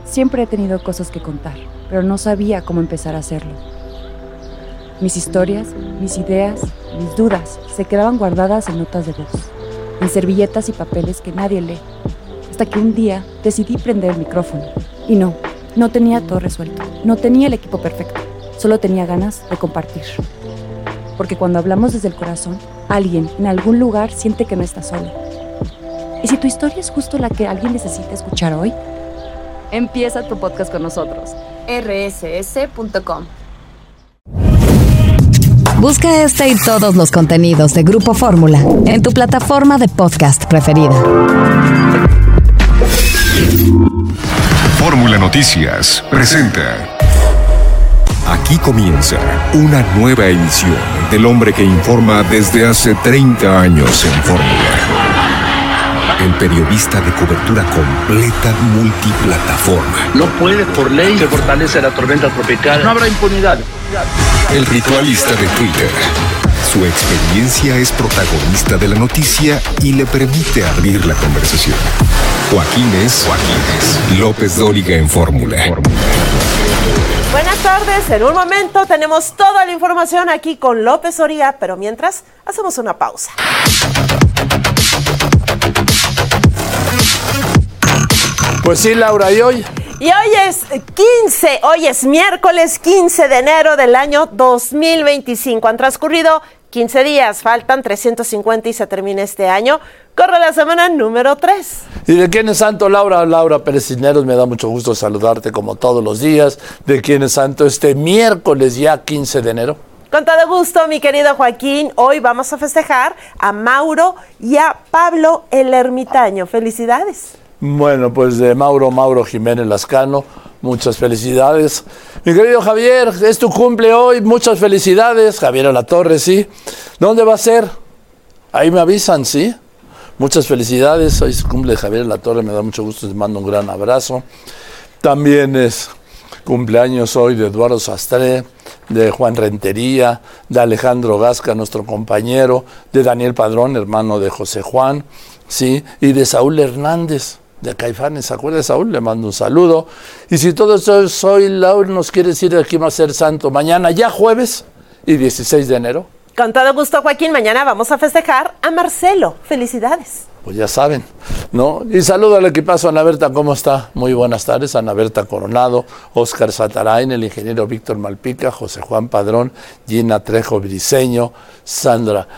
Siempre he tenido cosas que contar, pero no sabía cómo empezar a hacerlo. Mis historias, mis ideas, mis dudas se quedaban guardadas en notas de voz, en servilletas y papeles que nadie lee. Hasta que un día decidí prender el micrófono. Y no tenía todo resuelto. No tenía el equipo perfecto. Solo tenía ganas de compartir. Porque cuando hablamos desde el corazón, alguien en algún lugar siente que no está solo. ¿Y si tu historia es justo la que alguien necesita escuchar hoy? Empieza tu podcast con nosotros. rss.com. Busca este y todos los contenidos de Grupo Fórmula en tu plataforma de podcast preferida. Fórmula Noticias presenta. Aquí comienza una nueva edición del hombre que informa desde hace 30 años en Fórmula. El periodista de cobertura completa multiplataforma. No puede, por ley, se fortalece la tormenta tropical. No habrá impunidad. El ritualista de Twitter. Su experiencia es protagonista de la noticia y le permite abrir la conversación. Joaquín es López Dóriga en Fórmula. Buenas tardes, en un momento tenemos toda la información aquí con López Dóriga, pero mientras hacemos una pausa. Pues sí, Laura, ¿y hoy? Y hoy es miércoles 15 de enero del año 2025. Han transcurrido 15 días, faltan 350 y se termina este año. Corre la semana número 3. ¿Y de quién es santo, Laura? Laura Pérez Cisneros, me da mucho gusto saludarte como todos los días. ¿De quién es santo este miércoles ya 15 de enero? Con todo gusto, mi querido Joaquín. Hoy vamos a festejar a Mauro y a Pablo el Ermitaño. ¡Felicidades! Bueno, pues de Mauro Jiménez Lascano, muchas felicidades. Mi querido Javier, es tu cumple hoy, muchas felicidades. Javier Alatorre, sí. ¿Dónde va a ser? Ahí me avisan, ¿sí? Muchas felicidades, hoy es cumple de Javier Alatorre, me da mucho gusto, les mando un gran abrazo. También es cumpleaños hoy de Eduardo Sastré, de Juan Rentería, de Alejandro Gasca, nuestro compañero, de Daniel Padrón, hermano de José Juan, sí, y de Saúl Hernández, de Caifanes. ¿Se acuerda de Saúl? Le mando un saludo. Y si todo esto es hoy, Laura, nos quiere decir de aquí va a ser santo mañana, ya jueves y 16 de enero. Con todo gusto, Joaquín, mañana vamos a festejar a Marcelo. Felicidades. Pues ya saben, ¿no? Y saludo al equipazo. Ana Berta, ¿cómo está? Muy buenas tardes. Ana Berta Coronado, Óscar Satarain, el ingeniero Víctor Malpica, José Juan Padrón, Gina Trejo Briceño, Sandra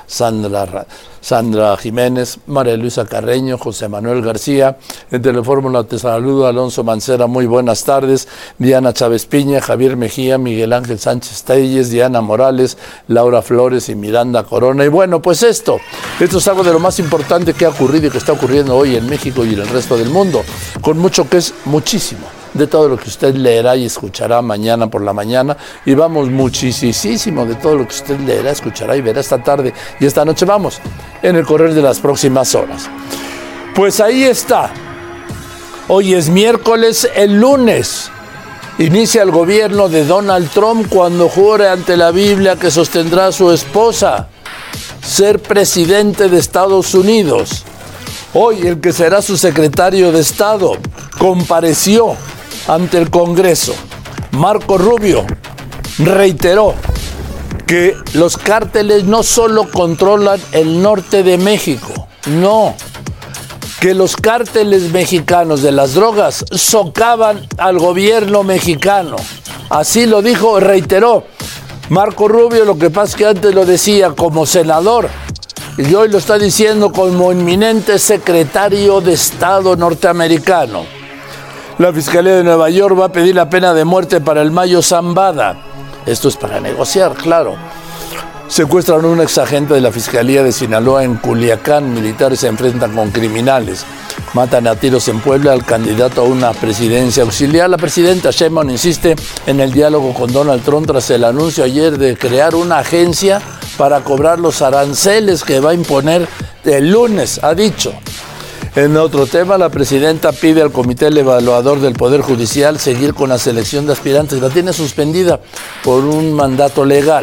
Jiménez, María Luisa Carreño, José Manuel García. En Telefórmula te saludo, Alonso Mancera, muy buenas tardes. Diana Chávez Piña, Javier Mejía, Miguel Ángel Sánchez Telles, Diana Morales, Laura Flores y Miranda Corona. Y bueno, pues esto es algo de lo más importante que ha ocurrido y que está ocurriendo hoy en México y en el resto del mundo, con mucho que es muchísimo de todo lo que usted leerá y escuchará mañana por la mañana, y vamos muchísimo de todo lo que usted leerá, escuchará y verá esta tarde y esta noche, vamos, en el correr de las próximas horas. Pues ahí está, hoy es miércoles, el lunes inicia el gobierno de Donald Trump cuando jure ante la Biblia que sostendrá a su esposa ser presidente de Estados Unidos. Hoy el que será su secretario de Estado compareció ante el Congreso. Marco Rubio reiteró que los cárteles no solo controlan el norte de México, no, que los cárteles mexicanos de las drogas socavan al gobierno mexicano. Así lo dijo, reiteró Marco Rubio. Lo que pasa es que antes lo decía como senador y hoy lo está diciendo como inminente secretario de Estado norteamericano. La Fiscalía de Nueva York va a pedir la pena de muerte para el Mayo Zambada. Esto es para negociar, claro. Secuestran a un exagente de la Fiscalía de Sinaloa en Culiacán. Militares se enfrentan con criminales. Matan a tiros en Puebla al candidato a una presidencia auxiliar. La presidenta Sheinbaum insiste en el diálogo con Donald Trump tras el anuncio ayer de crear una agencia para cobrar los aranceles que va a imponer el lunes, ha dicho. En otro tema, la presidenta pide al Comité Evaluador del Poder Judicial seguir con la selección de aspirantes. La tiene suspendida por un mandato legal.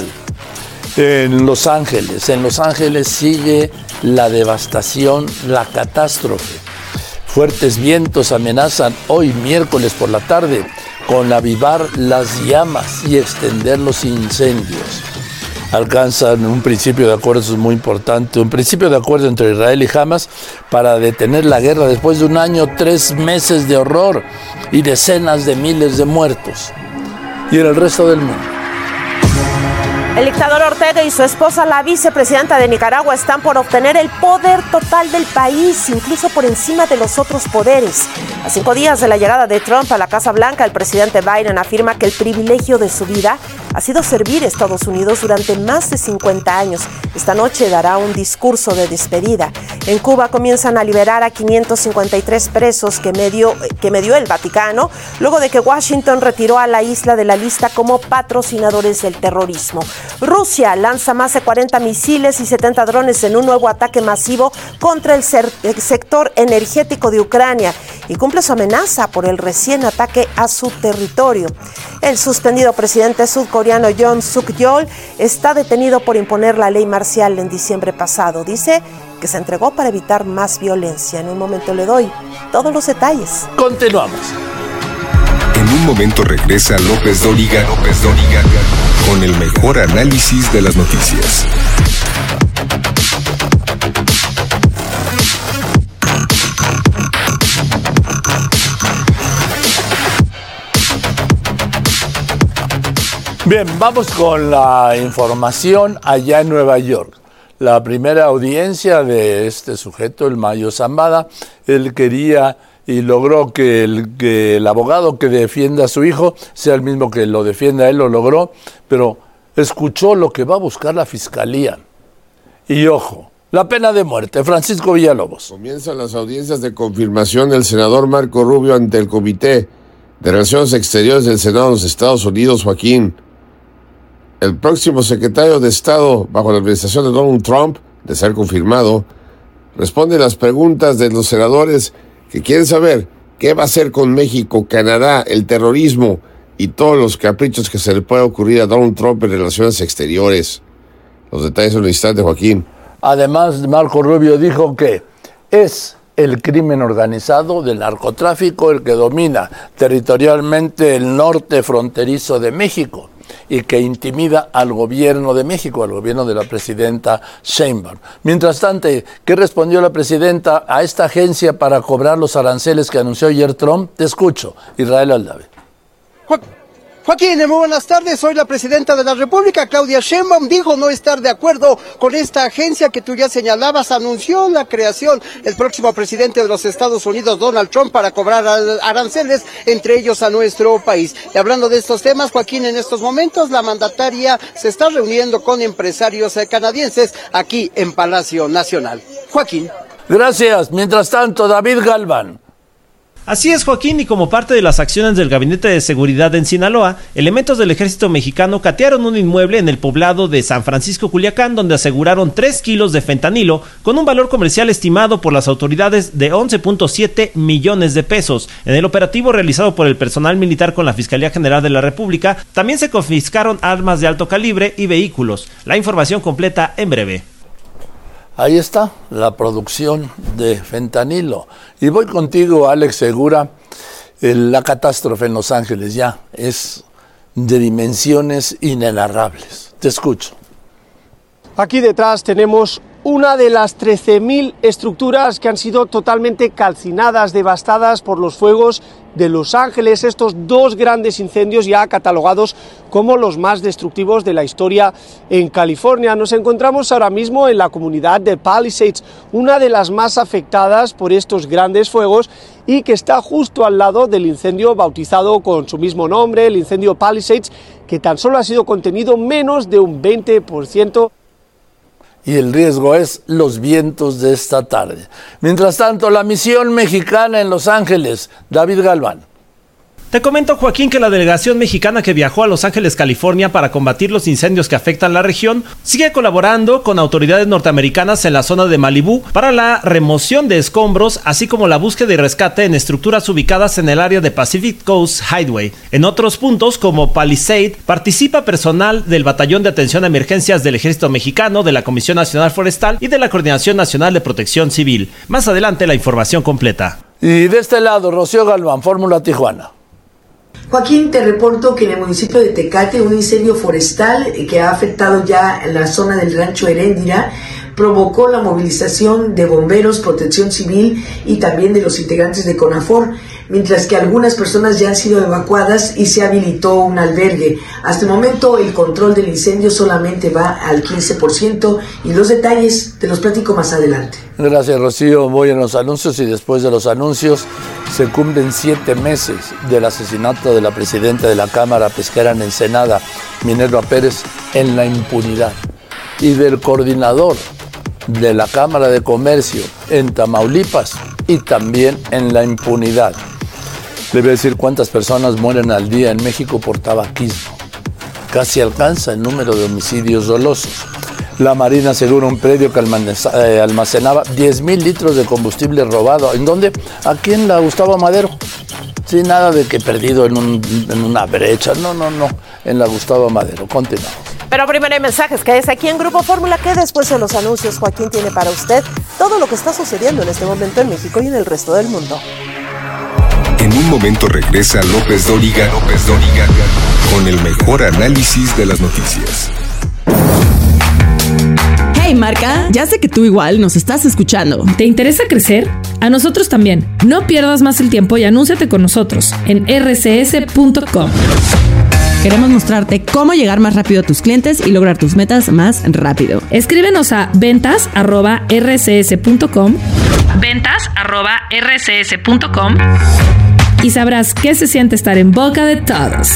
En Los Ángeles sigue la devastación, la catástrofe. Fuertes vientos amenazan hoy miércoles por la tarde con avivar las llamas y extender los incendios. Alcanzan un principio de acuerdo, eso es muy importante, un principio de acuerdo entre Israel y Hamas para detener la guerra después de un año, 3 meses de horror y decenas de miles de muertos. Y en el resto del mundo. El dictador Ortega y su esposa, la vicepresidenta de Nicaragua, están por obtener el poder total del país, incluso por encima de los otros poderes. A 5 días de la llegada de Trump a la Casa Blanca, el presidente Biden afirma que el privilegio de su vida ha sido servir a Estados Unidos durante más de 50 años. Esta noche dará un discurso de despedida. En Cuba comienzan a liberar a 553 presos que me dio el Vaticano, luego de que Washington retiró a la isla de la lista como patrocinadores del terrorismo. Rusia lanza más de 40 misiles y 70 drones en un nuevo ataque masivo contra el sector energético de Ucrania y cumple su amenaza por el recién ataque a su territorio. El suspendido presidente surcoreano Yoon Suk-yeol está detenido por imponer la ley marcial en diciembre pasado. Dice que se entregó para evitar más violencia. En un momento le doy todos los detalles. Continuamos. En un momento regresa López Dóriga con el mejor análisis de las noticias. Bien, vamos con la información allá en Nueva York. La primera audiencia de este sujeto, el Mayo Zambada, él quería y logró que el abogado que defienda a su hijo sea el mismo que lo defienda, él lo logró, pero escuchó lo que va a buscar la fiscalía. Y ojo, la pena de muerte. Francisco Villalobos. Comienzan las audiencias de confirmación del senador Marco Rubio ante el Comité de Relaciones Exteriores del Senado de los Estados Unidos, Joaquín. El próximo secretario de Estado bajo la administración de Donald Trump, de ser confirmado, responde las preguntas de los senadores que quieren saber qué va a hacer con México, Canadá, el terrorismo y todos los caprichos que se le puede ocurrir a Donald Trump en relaciones exteriores. Los detalles en un instante, Joaquín. Además, Marco Rubio dijo que es el crimen organizado del narcotráfico el que domina territorialmente el norte fronterizo de México y que intimida al gobierno de México, al gobierno de la presidenta Sheinbaum. Mientras tanto, ¿qué respondió la presidenta a esta agencia para cobrar los aranceles que anunció ayer Trump? Te escucho, Israel Aldave. Joaquín, muy buenas tardes. Hoy la presidenta de la República, Claudia Sheinbaum, dijo no estar de acuerdo con esta agencia que tú ya señalabas. Anunció la creación del próximo presidente de los Estados Unidos, Donald Trump, para cobrar aranceles, entre ellos a nuestro país. Y hablando de estos temas, Joaquín, en estos momentos la mandataria se está reuniendo con empresarios canadienses aquí en Palacio Nacional. Joaquín. Gracias. Mientras tanto, David Galván. Así es, Joaquín, y como parte de las acciones del Gabinete de Seguridad en Sinaloa, elementos del Ejército Mexicano catearon un inmueble en el poblado de San Francisco, Culiacán, donde aseguraron 3 kilos de fentanilo con un valor comercial estimado por las autoridades de 11.7 millones de pesos. En el operativo realizado por el personal militar con la Fiscalía General de la República, también se confiscaron armas de alto calibre y vehículos. La información completa en breve. Ahí está la producción de fentanilo. Y voy contigo, Alex Segura. La catástrofe en Los Ángeles ya es de dimensiones inenarrables. Te escucho. Aquí detrás tenemos una de las 13.000 estructuras que han sido totalmente calcinadas, devastadas por los fuegos de Los Ángeles. Estos 2 grandes incendios ya catalogados como los más destructivos de la historia en California. Nos encontramos ahora mismo en la comunidad de Palisades, una de las más afectadas por estos grandes fuegos y que está justo al lado del incendio bautizado con su mismo nombre, el incendio Palisades, que tan solo ha sido contenido menos de un 20%. Y el riesgo es los vientos de esta tarde. Mientras tanto, la misión mexicana en Los Ángeles, David Galván. Te comento, Joaquín, que la delegación mexicana que viajó a Los Ángeles, California, para combatir los incendios que afectan la región, sigue colaborando con autoridades norteamericanas en la zona de Malibú para la remoción de escombros, así como la búsqueda y rescate en estructuras ubicadas en el área de Pacific Coast Highway. En otros puntos, como Palisade, participa personal del Batallón de Atención a Emergencias del Ejército Mexicano, de la Comisión Nacional Forestal y de la Coordinación Nacional de Protección Civil. Más adelante, la información completa. Y de este lado, Rocío Galván, Fórmula Tijuana. Joaquín, te reporto que en el municipio de Tecate un incendio forestal que ha afectado ya la zona del rancho Heréndira provocó la movilización de bomberos, protección civil y también de los integrantes de CONAFOR, mientras que algunas personas ya han sido evacuadas y se habilitó un albergue. Hasta el momento el control del incendio solamente va al 15% y los detalles te los platico más adelante. Gracias, Rocío. Voy a los anuncios y después de los anuncios se cumplen 7 meses del asesinato de la presidenta de la Cámara Pesquera en Ensenada, Minerva Pérez, en la impunidad, y del coordinador de la Cámara de Comercio en Tamaulipas y también en la impunidad. Le voy a decir cuántas personas mueren al día en México por tabaquismo. Casi alcanza el número de homicidios dolosos. La Marina asegura un predio que almacenaba 10,000 litros de combustible robado. ¿En dónde? Aquí en la Gustavo Madero. Sí, nada de que perdido en una brecha. No. En la Gustavo Madero. Continuamos. Pero primero hay mensajes que es aquí en Grupo Fórmula, que después de los anuncios Joaquín tiene para usted todo lo que está sucediendo en este momento en México y en el resto del mundo. En un momento regresa López Dóriga con el mejor análisis de las noticias. Hey Marca, ya sé que tú igual nos estás escuchando. ¿Te interesa crecer? A nosotros también. No pierdas más el tiempo y anúnciate con nosotros en rcs.com. Queremos mostrarte cómo llegar más rápido a tus clientes y lograr tus metas más rápido. Escríbenos a ventas@rcs.com. ventas@rcs.com y sabrás qué se siente estar en boca de todos.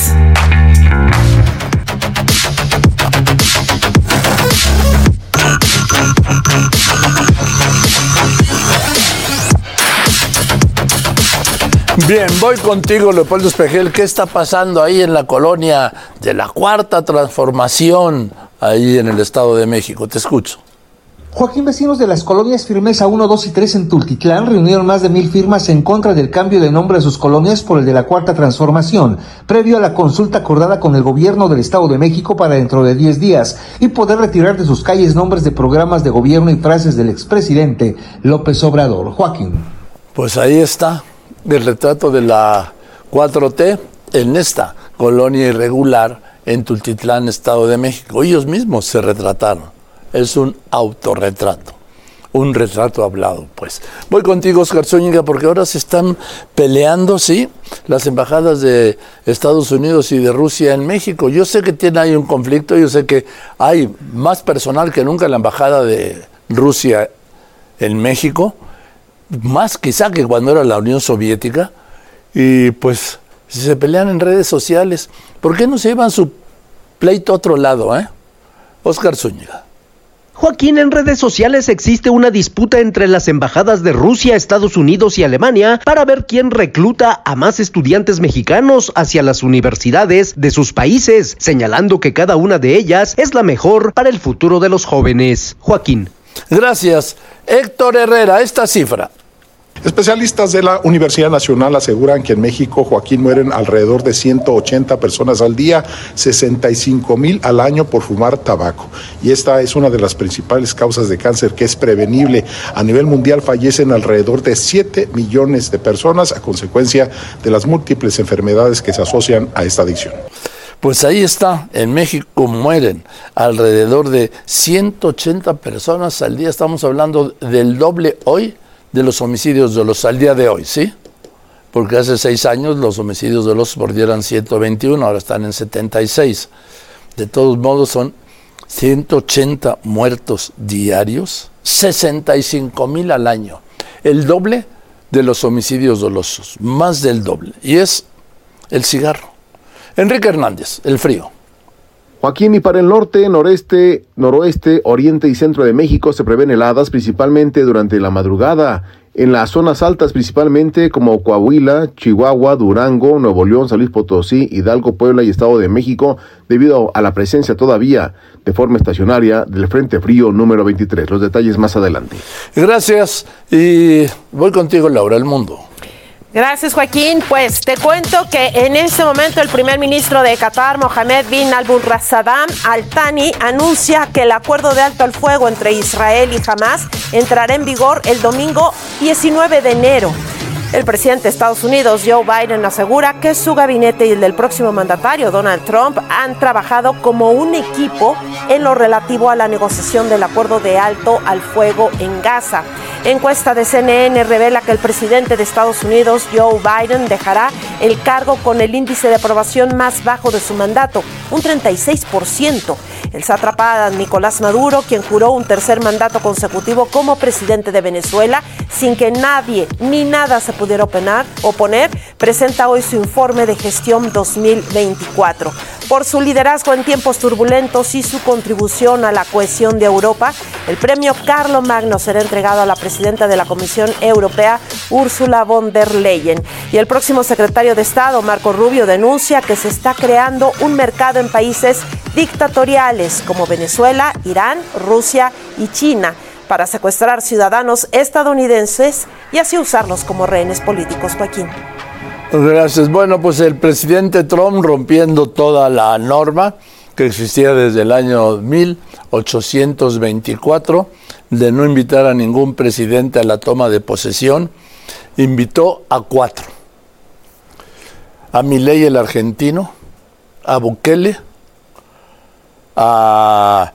Bien, voy contigo, Leopoldo Espejel. ¿Qué está pasando ahí en la colonia de la Cuarta Transformación, ahí en el Estado de México? Te escucho. Joaquín, vecinos de las colonias Firmeza 1, 2 y 3 en Tultitlán reunieron más de 1,000 firmas en contra del cambio de nombre de sus colonias por el de la Cuarta Transformación, previo a la consulta acordada con el gobierno del Estado de México para dentro de 10 días y poder retirar de sus calles nombres de programas de gobierno y frases del expresidente López Obrador. Joaquín. Pues ahí está el retrato de la 4T en esta colonia irregular en Tultitlán, Estado de México. Ellos mismos se retrataron. Es un autorretrato, un retrato hablado, pues. Voy contigo, Oscar Zúñiga, porque ahora se están peleando, sí, las embajadas de Estados Unidos y de Rusia en México. Yo sé que tiene ahí un conflicto, yo sé que hay más personal que nunca en la embajada de Rusia en México, más quizá que cuando era la Unión Soviética, y pues si se pelean en redes sociales, ¿por qué no se llevan su pleito a otro lado, Oscar Zúñiga? Joaquín, en redes sociales existe una disputa entre las embajadas de Rusia, Estados Unidos y Alemania para ver quién recluta a más estudiantes mexicanos hacia las universidades de sus países, señalando que cada una de ellas es la mejor para el futuro de los jóvenes. Joaquín. Gracias. Héctor Herrera, esta cifra. Especialistas de la Universidad Nacional aseguran que en México, Joaquín, mueren alrededor de 180 personas al día, 65,000 al año por fumar tabaco. Y esta es una de las principales causas de cáncer que es prevenible. A nivel mundial fallecen alrededor de 7 millones de personas a consecuencia de las múltiples enfermedades que se asocian a esta adicción. Pues ahí está, en México mueren alrededor de 180 personas al día. Estamos hablando del doble hoy de los homicidios dolosos al día de hoy, ¿sí? Porque hace 6 años los homicidios dolosos por día eran 121, ahora están en 76. De todos modos son 180 muertos diarios, 65,000 al año. El doble de los homicidios dolosos, más del doble. Y es el cigarro. Enrique Hernández, el frío. Joaquín, y para el norte, noreste, noroeste, oriente y centro de México se prevén heladas principalmente durante la madrugada. En las zonas altas principalmente como Coahuila, Chihuahua, Durango, Nuevo León, San Luis Potosí, Hidalgo, Puebla y Estado de México, debido a la presencia todavía de forma estacionaria del Frente Frío número 23. Los detalles más adelante. Gracias, y voy contigo, Laura, El Mundo. Gracias, Joaquín. Pues te cuento que en este momento el primer ministro de Qatar, Mohammed bin Abdulrazak Al Thani, anuncia que el acuerdo de alto al fuego entre Israel y Hamás entrará en vigor el domingo 19 de enero. El presidente de Estados Unidos, Joe Biden, asegura que su gabinete y el del próximo mandatario, Donald Trump, han trabajado como un equipo en lo relativo a la negociación del acuerdo de alto al fuego en Gaza. Encuesta de CNN revela que el presidente de Estados Unidos, Joe Biden, dejará el cargo con el índice de aprobación más bajo de su mandato, un 36%. El sátrapa Nicolás Maduro, quien juró un tercer mandato consecutivo como presidente de Venezuela, sin que nadie ni nada se pudiera oponer, presenta hoy su informe de gestión 2024. Por su liderazgo en tiempos turbulentos y su contribución a la cohesión de Europa, el premio Carlomagno será entregado a la presidenta de la Comisión Europea, Ursula von der Leyen. Y el próximo secretario de Estado, Marco Rubio, denuncia que se está creando un mercado en países dictatoriales como Venezuela, Irán, Rusia y China para secuestrar ciudadanos estadounidenses y así usarlos como rehenes políticos. Joaquín. Gracias. Bueno, pues el presidente Trump, rompiendo toda la norma que existía desde el año 1824 de no invitar a ningún presidente a la toma de posesión, invitó a 4. A Milei, el argentino, a Bukele, a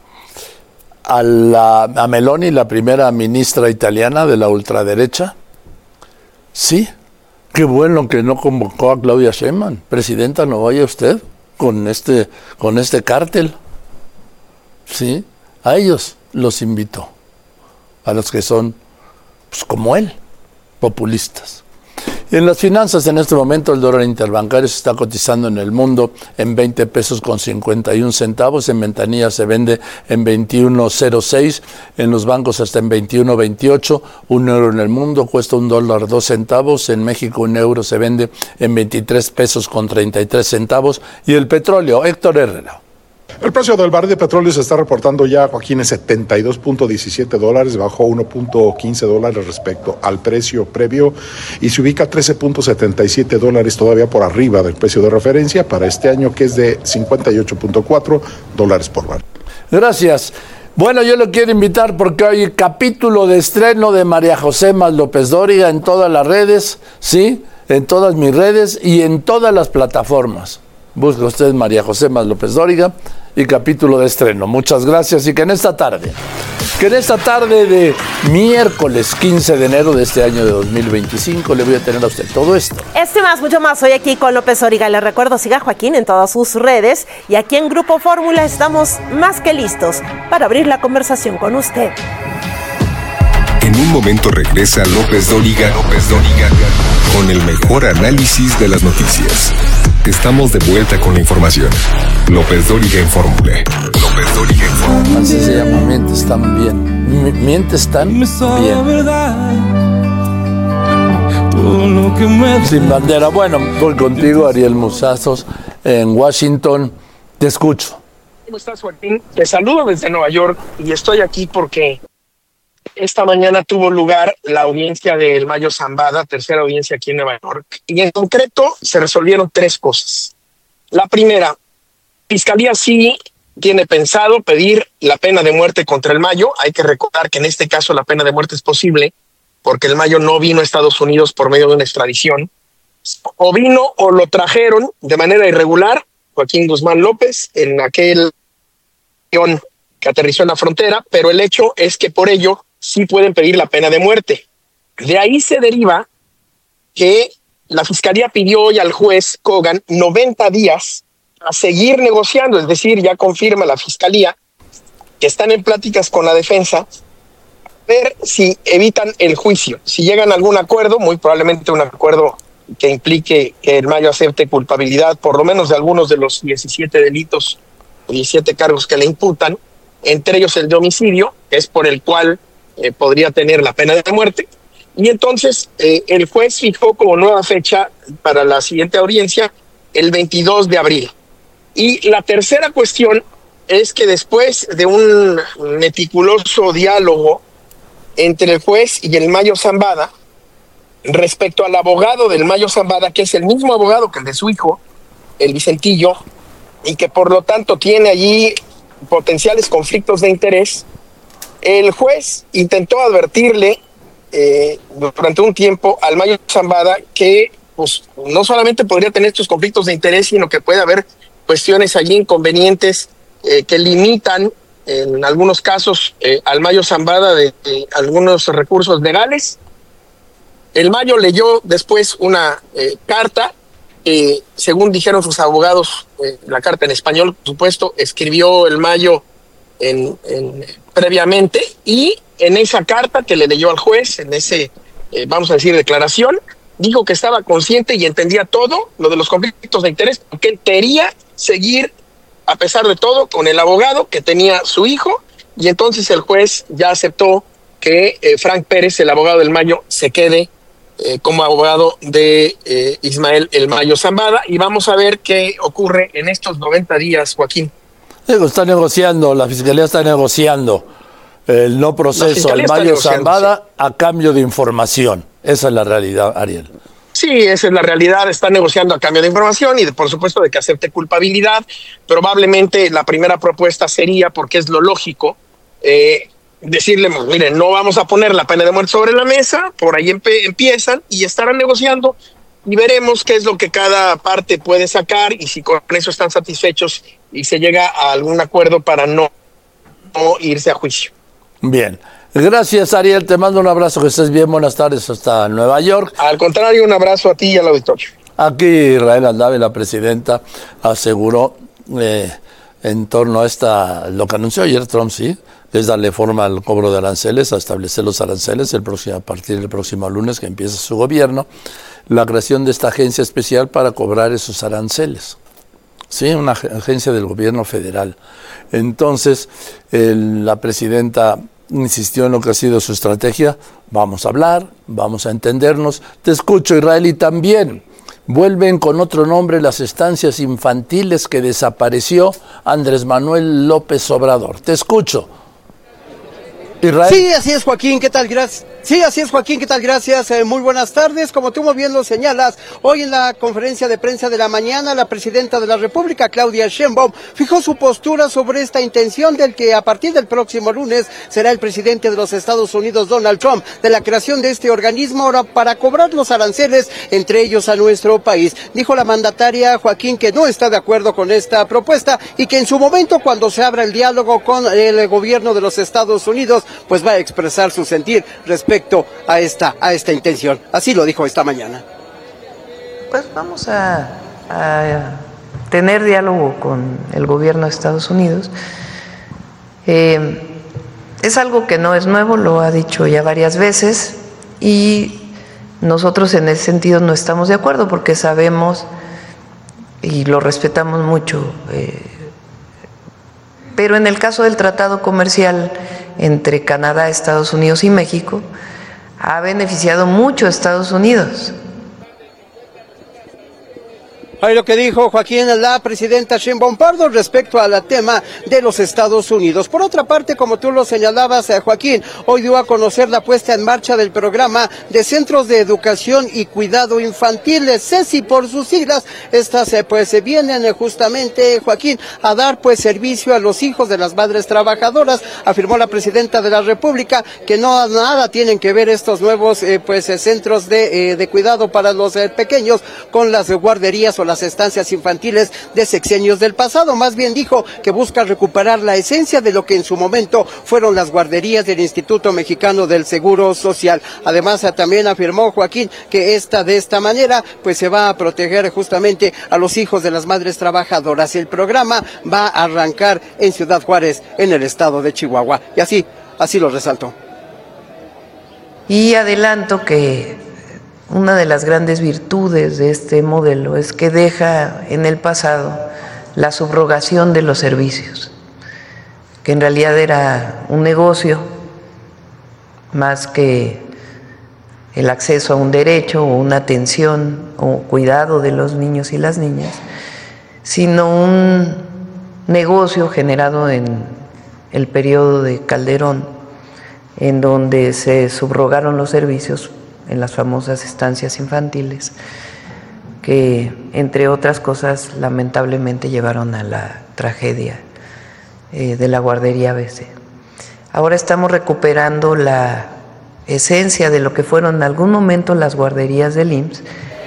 Meloni, la primera ministra italiana de la ultraderecha. Sí, qué bueno que no convocó a Claudia Sheinbaum. Presidenta, no vaya usted con este cártel. Sí, a ellos los invitó, a los que son, pues, como él, populistas. En las finanzas, en este momento, el dólar interbancario se está cotizando en el mundo en 20 pesos con 51 centavos. En ventanilla se vende en 21.06. En los bancos hasta en 21.28. Un euro en el mundo cuesta $1.02. En México un euro se vende en 23 pesos con 33 centavos. Y el petróleo, Héctor Herrera. El precio del barril de petróleo se está reportando ya, Joaquín, en $72.17, bajó $1.15 respecto al precio previo y se ubica a $13.77 todavía por arriba del precio de referencia para este año, que es de $58.4 por barril. Gracias. Bueno, yo lo quiero invitar porque hay capítulo de estreno de María José Más López Dóriga en todas las redes, ¿sí? En todas mis redes y en todas las plataformas. Busca usted María José Más López Dóriga y capítulo de estreno. Muchas gracias y que en esta tarde de miércoles 15 de enero de este año de 2025 le voy a tener a usted todo esto. Este más, mucho más, hoy aquí con López Dóriga. Les recuerdo, siga Joaquín en todas sus redes y aquí en Grupo Fórmula estamos más que listos para abrir la conversación con usted. En un momento regresa López Dóriga con el mejor análisis de las noticias. Estamos de vuelta con la información. López Dóriga en Fórmula. López Dóriga en Fórmula. Así se llama, mientes tan bien. Mientes tan bien. Sin bandera. Bueno, voy contigo, Ariel Musazos, en Washington. Te escucho. ¿Cómo estás, Joaquín? Te saludo desde Nueva York y estoy aquí porque esta mañana tuvo lugar la audiencia del Mayo Zambada, tercera audiencia aquí en Nueva York, y en concreto se resolvieron 3 cosas. La primera, Fiscalía sí tiene pensado pedir la pena de muerte contra el Mayo. Hay que recordar que en este caso la pena de muerte es posible porque el Mayo no vino a Estados Unidos por medio de una extradición. O vino o lo trajeron de manera irregular, Joaquín Guzmán López, en aquel avión que aterrizó en la frontera, pero el hecho es que por ello sí pueden pedir la pena de muerte. De ahí se deriva que la Fiscalía pidió hoy al juez Kogan 90 días a seguir negociando, es decir, ya confirma la Fiscalía que están en pláticas con la defensa, a ver si evitan el juicio, si llegan a algún acuerdo, muy probablemente un acuerdo que implique que el Mayo acepte culpabilidad, por lo menos de algunos de los 17 delitos, 17 cargos que le imputan, entre ellos el de homicidio, que es por el cual podría tener la pena de muerte. Y entonces el juez fijó como nueva fecha para la siguiente audiencia el 22 de abril. Y la tercera cuestión es que después de un meticuloso diálogo entre el juez y el Mayo Zambada, respecto al abogado del Mayo Zambada, que es el mismo abogado que el de su hijo, el Vicentillo, y que por lo tanto tiene allí potenciales conflictos de interés, el juez intentó advertirle durante un tiempo al Mayo Zambada, que pues no solamente podría tener estos conflictos de interés, sino que puede haber cuestiones allí inconvenientes que limitan en algunos casos al Mayo Zambada de algunos recursos legales. El Mayo leyó después una carta, según dijeron sus abogados, la carta en español, por supuesto, escribió el Mayo previamente, y en esa carta que le leyó al juez, en ese, vamos a decir, declaración, dijo que estaba consciente y entendía todo lo de los conflictos de interés, que él quería seguir, a pesar de todo, con el abogado que tenía su hijo, y entonces el juez ya aceptó que Frank Pérez, el abogado del Mayo, se quede como abogado de Ismael El Mayo Zambada, y vamos a ver qué ocurre en estos 90 días, Joaquín. Está negociando, la Fiscalía está negociando el no proceso al Mayo Zambada a cambio de información. Esa es la realidad, Ariel. Sí, esa es la realidad. Está negociando a cambio de información y, por supuesto, de que acepte culpabilidad. Probablemente la primera propuesta sería, porque es lo lógico, decirle, miren, no vamos a poner la pena de muerte sobre la mesa, por ahí empiezan y estarán negociando y veremos qué es lo que cada parte puede sacar y si con eso están satisfechos y se llega a algún acuerdo para no irse a juicio. Bien. Gracias, Ariel. Te mando un abrazo. Que estés bien. Buenas tardes hasta Nueva York. Al contrario, un abrazo a ti y al auditorio. Aquí Israel Aldave, la presidenta, aseguró en torno a lo que anunció ayer Trump, sí, es darle forma al cobro de aranceles, a establecer los aranceles a partir del próximo lunes que empieza su gobierno, la creación de esta agencia especial para cobrar esos aranceles. Sí, una agencia del gobierno federal. Entonces, la presidenta insistió en lo que ha sido su estrategia. Vamos a hablar, vamos a entendernos. Te escucho, Israel, y también vuelven con otro nombre las estancias infantiles que desapareció Andrés Manuel López Obrador. Te escucho, Israel. Sí, así es, Joaquín, ¿qué tal? Gracias. Sí, así es, Joaquín, ¿qué tal? Gracias, muy buenas tardes. Como tú muy bien lo señalas, hoy en la conferencia de prensa de la mañana, la presidenta de la República, Claudia Sheinbaum, fijó su postura sobre esta intención del que a partir del próximo lunes será el presidente de los Estados Unidos, Donald Trump, de la creación de este organismo ahora para cobrar los aranceles, entre ellos a nuestro país. Dijo la mandataria, Joaquín, que no está de acuerdo con esta propuesta y que en su momento, cuando se abra el diálogo con el gobierno de los Estados Unidos, pues va a expresar su sentir respecto a esta intención. Así lo dijo esta mañana. Pues vamos a tener diálogo con el gobierno de Estados Unidos. Es algo que no es nuevo, lo ha dicho ya varias veces, y nosotros en ese sentido no estamos de acuerdo porque sabemos y lo respetamos mucho. Pero en el caso del tratado comercial entre Canadá, Estados Unidos y México, ha beneficiado mucho a Estados Unidos. Ahí lo que dijo Joaquín, la presidenta Sheinbaum Pardo respecto al tema de los Estados Unidos. Por otra parte, como tú lo señalabas, Joaquín, hoy dio a conocer la puesta en marcha del programa de Centros de Educación y Cuidado Infantil, CECI por sus siglas. Estas pues se vienen justamente, Joaquín, a dar pues servicio a los hijos de las madres trabajadoras. Afirmó la presidenta de la República que no nada tienen que ver estos nuevos centros de cuidado para los pequeños con las guarderías o las estancias infantiles de sexenios del pasado. Más bien dijo que busca recuperar la esencia de lo que en su momento fueron las guarderías del Instituto Mexicano del Seguro Social. Además, también afirmó Joaquín que de esta manera pues se va a proteger justamente a los hijos de las madres trabajadoras. El programa va a arrancar en Ciudad Juárez, en el estado de Chihuahua. Y así lo resaltó. Y adelanto que una de las grandes virtudes de este modelo es que deja en el pasado la subrogación de los servicios, que en realidad era un negocio más que el acceso a un derecho o una atención o cuidado de los niños y las niñas, sino un negocio generado en el periodo de Calderón, en donde se subrogaron los servicios en las famosas estancias infantiles, que entre otras cosas lamentablemente llevaron a la tragedia de la guardería ABC. Ahora estamos recuperando la esencia de lo que fueron en algún momento las guarderías del IMSS.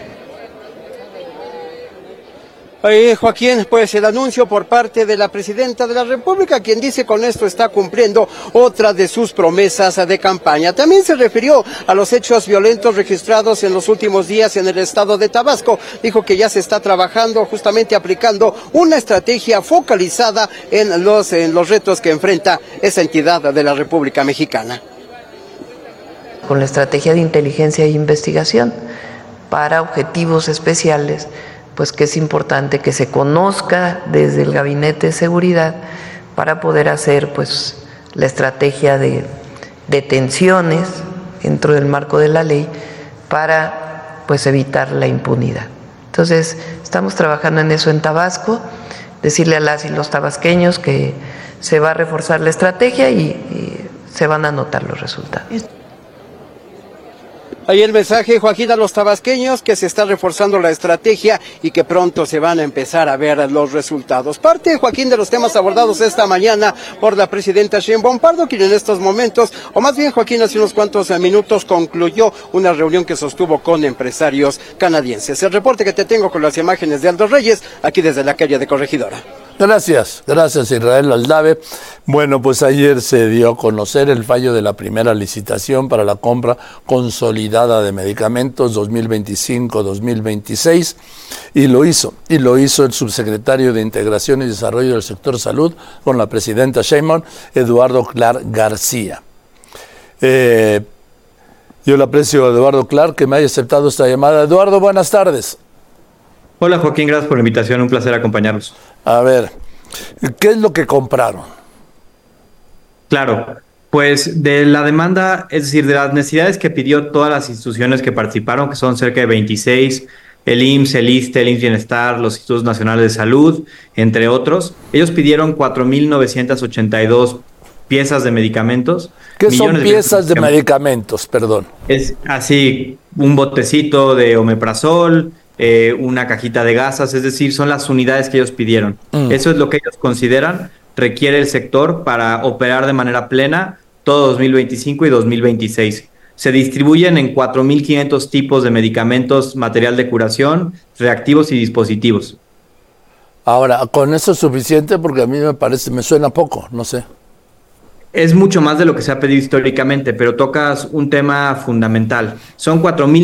Joaquín, pues el anuncio por parte de la presidenta de la República, quien dice con esto está cumpliendo otra de sus promesas de campaña. También se refirió a los hechos violentos registrados en los últimos días en el estado de Tabasco. Dijo que ya se está trabajando, justamente aplicando una estrategia focalizada en los retos que enfrenta esa entidad de la República Mexicana. Con la estrategia de inteligencia e investigación para objetivos especiales, pues que es importante que se conozca desde el Gabinete de Seguridad para poder hacer pues la estrategia de detenciones dentro del marco de la ley para pues evitar la impunidad. Entonces, estamos trabajando en eso en Tabasco, decirle a las y los tabasqueños que se va a reforzar la estrategia y se van a notar los resultados. Ahí el mensaje, Joaquín, a los tabasqueños que se está reforzando la estrategia y que pronto se van a empezar a ver los resultados. Parte, Joaquín, de los temas abordados esta mañana por la presidenta Sheinbaum Pardo, quien en estos momentos, o más bien, Joaquín, hace unos cuantos minutos concluyó una reunión que sostuvo con empresarios canadienses. El reporte que te tengo con las imágenes de Aldo Reyes, aquí desde la calle de Corregidora. Gracias Israel Aldave. Bueno, pues ayer se dio a conocer el fallo de la primera licitación para la compra consolidada de medicamentos 2025-2026 y lo hizo el subsecretario de Integración y Desarrollo del Sector Salud con la presidenta Sheinbaum, Eduardo Clark García. Yo le aprecio a Eduardo Clark que me haya aceptado esta llamada. Eduardo, buenas tardes. Hola Joaquín, gracias por la invitación, un placer acompañarlos. A ver, ¿qué es lo que compraron? Claro, pues de la demanda, es decir, de las necesidades que pidió todas las instituciones que participaron, que son cerca de 26, el IMSS, el ISSSTE, el IMSS Bienestar, los Institutos Nacionales de Salud, entre otros, ellos pidieron 4,982 piezas de medicamentos. ¿Qué son piezas de medicamentos? Perdón. Es así, un botecito de omeprazol, una cajita de gasas, es decir, son las unidades que ellos pidieron. Eso es lo que ellos consideran requiere el sector para operar de manera plena todo 2025 y 2026. Se distribuyen en 4,500 tipos de medicamentos, material de curación, reactivos y dispositivos. Ahora, ¿con eso es suficiente? Porque a mí me suena poco, no sé. Es mucho más de lo que se ha pedido históricamente, pero tocas un tema fundamental. Son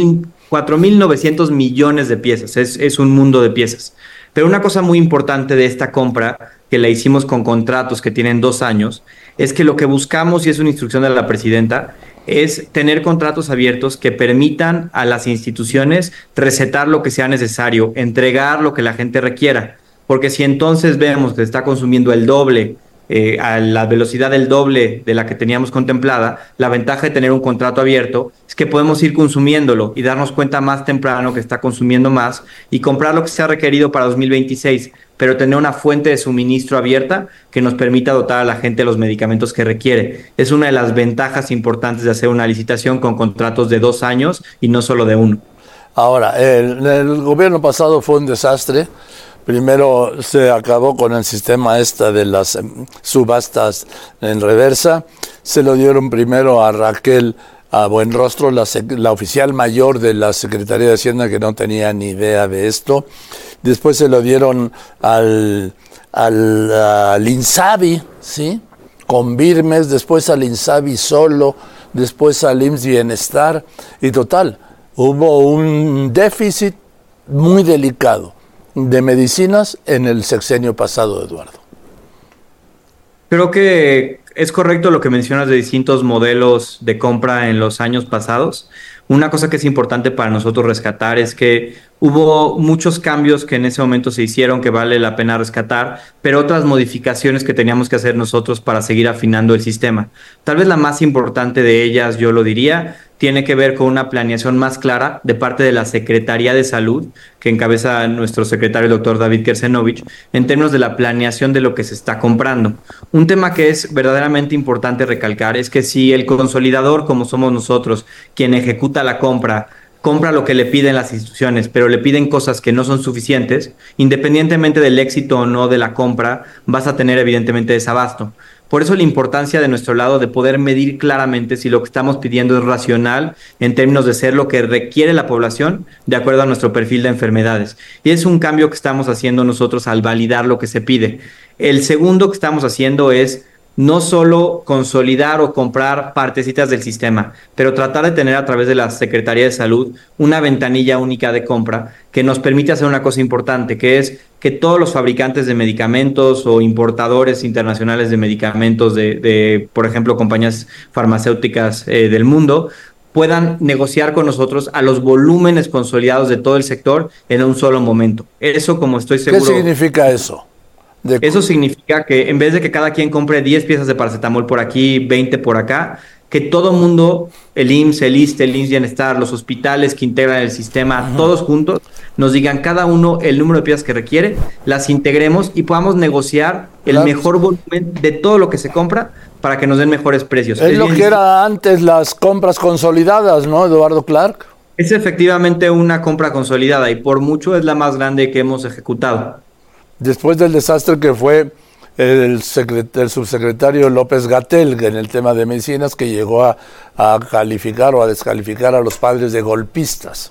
4,900 millones de piezas, es un mundo de piezas. Pero una cosa muy importante de esta compra, que la hicimos con contratos que tienen 2 años, es que lo que buscamos, y es una instrucción de la presidenta, es tener contratos abiertos que permitan a las instituciones recetar lo que sea necesario, entregar lo que la gente requiera. Porque si entonces vemos que está consumiendo el doble, a la velocidad del doble de la que teníamos contemplada, la ventaja de tener un contrato abierto es que podemos ir consumiéndolo y darnos cuenta más temprano que está consumiendo más y comprar lo que sea requerido para 2026, pero tener una fuente de suministro abierta que nos permita dotar a la gente de los medicamentos que requiere. Es una de las ventajas importantes de hacer una licitación con contratos de 2 años y no solo de 1. Ahora, el gobierno pasado fue un desastre. Primero se acabó con el sistema de las subastas en reversa. Se lo dieron primero a Raquel a Buenrostro, la oficial mayor de la Secretaría de Hacienda, que no tenía ni idea de esto. Después se lo dieron al INSABI, ¿sí? Con Birmes, después al INSABI solo, después al IMSS Bienestar. Y total, hubo un déficit muy delicado de medicinas en el sexenio pasado, Eduardo. Creo que es correcto lo que mencionas de distintos modelos de compra en los años pasados. Una cosa que es importante para nosotros rescatar es que hubo muchos cambios que en ese momento se hicieron que vale la pena rescatar, pero otras modificaciones que teníamos que hacer nosotros para seguir afinando el sistema. Tal vez la más importante de ellas, yo lo diría, tiene que ver con una planeación más clara de parte de la Secretaría de Salud, que encabeza nuestro secretario, el doctor David Kersenovich, en términos de la planeación de lo que se está comprando. Un tema que es verdaderamente importante recalcar es que si el consolidador, como somos nosotros, quien ejecuta la compra lo que le piden las instituciones, pero le piden cosas que no son suficientes, independientemente del éxito o no de la compra, vas a tener evidentemente desabasto. Por eso la importancia de nuestro lado de poder medir claramente si lo que estamos pidiendo es racional en términos de ser lo que requiere la población de acuerdo a nuestro perfil de enfermedades. Y es un cambio que estamos haciendo nosotros al validar lo que se pide. El segundo que estamos haciendo es no solo consolidar o comprar partecitas del sistema, pero tratar de tener a través de la Secretaría de Salud una ventanilla única de compra que nos permite hacer una cosa importante, que es que todos los fabricantes de medicamentos o importadores internacionales de medicamentos de por ejemplo, compañías farmacéuticas del mundo, puedan negociar con nosotros a los volúmenes consolidados de todo el sector en un solo momento. Eso, como estoy seguro... ¿Qué significa eso? Eso significa que en vez de que cada quien compre 10 piezas de paracetamol por aquí, 20 por acá, que todo mundo, el IMSS, el ISSSTE, el IMSS Bienestar, los hospitales que integran el sistema, todos juntos, nos digan cada uno el número de piezas que requiere, las integremos y podamos negociar el mejor volumen de todo lo que se compra para que nos den mejores precios. Es lo que era antes las compras consolidadas, ¿no, Eduardo Clark? Es efectivamente una compra consolidada y por mucho es la más grande que hemos ejecutado. Después del desastre que fue el subsecretario López-Gatell en el tema de medicinas, que llegó a calificar o a descalificar a los padres de golpistas.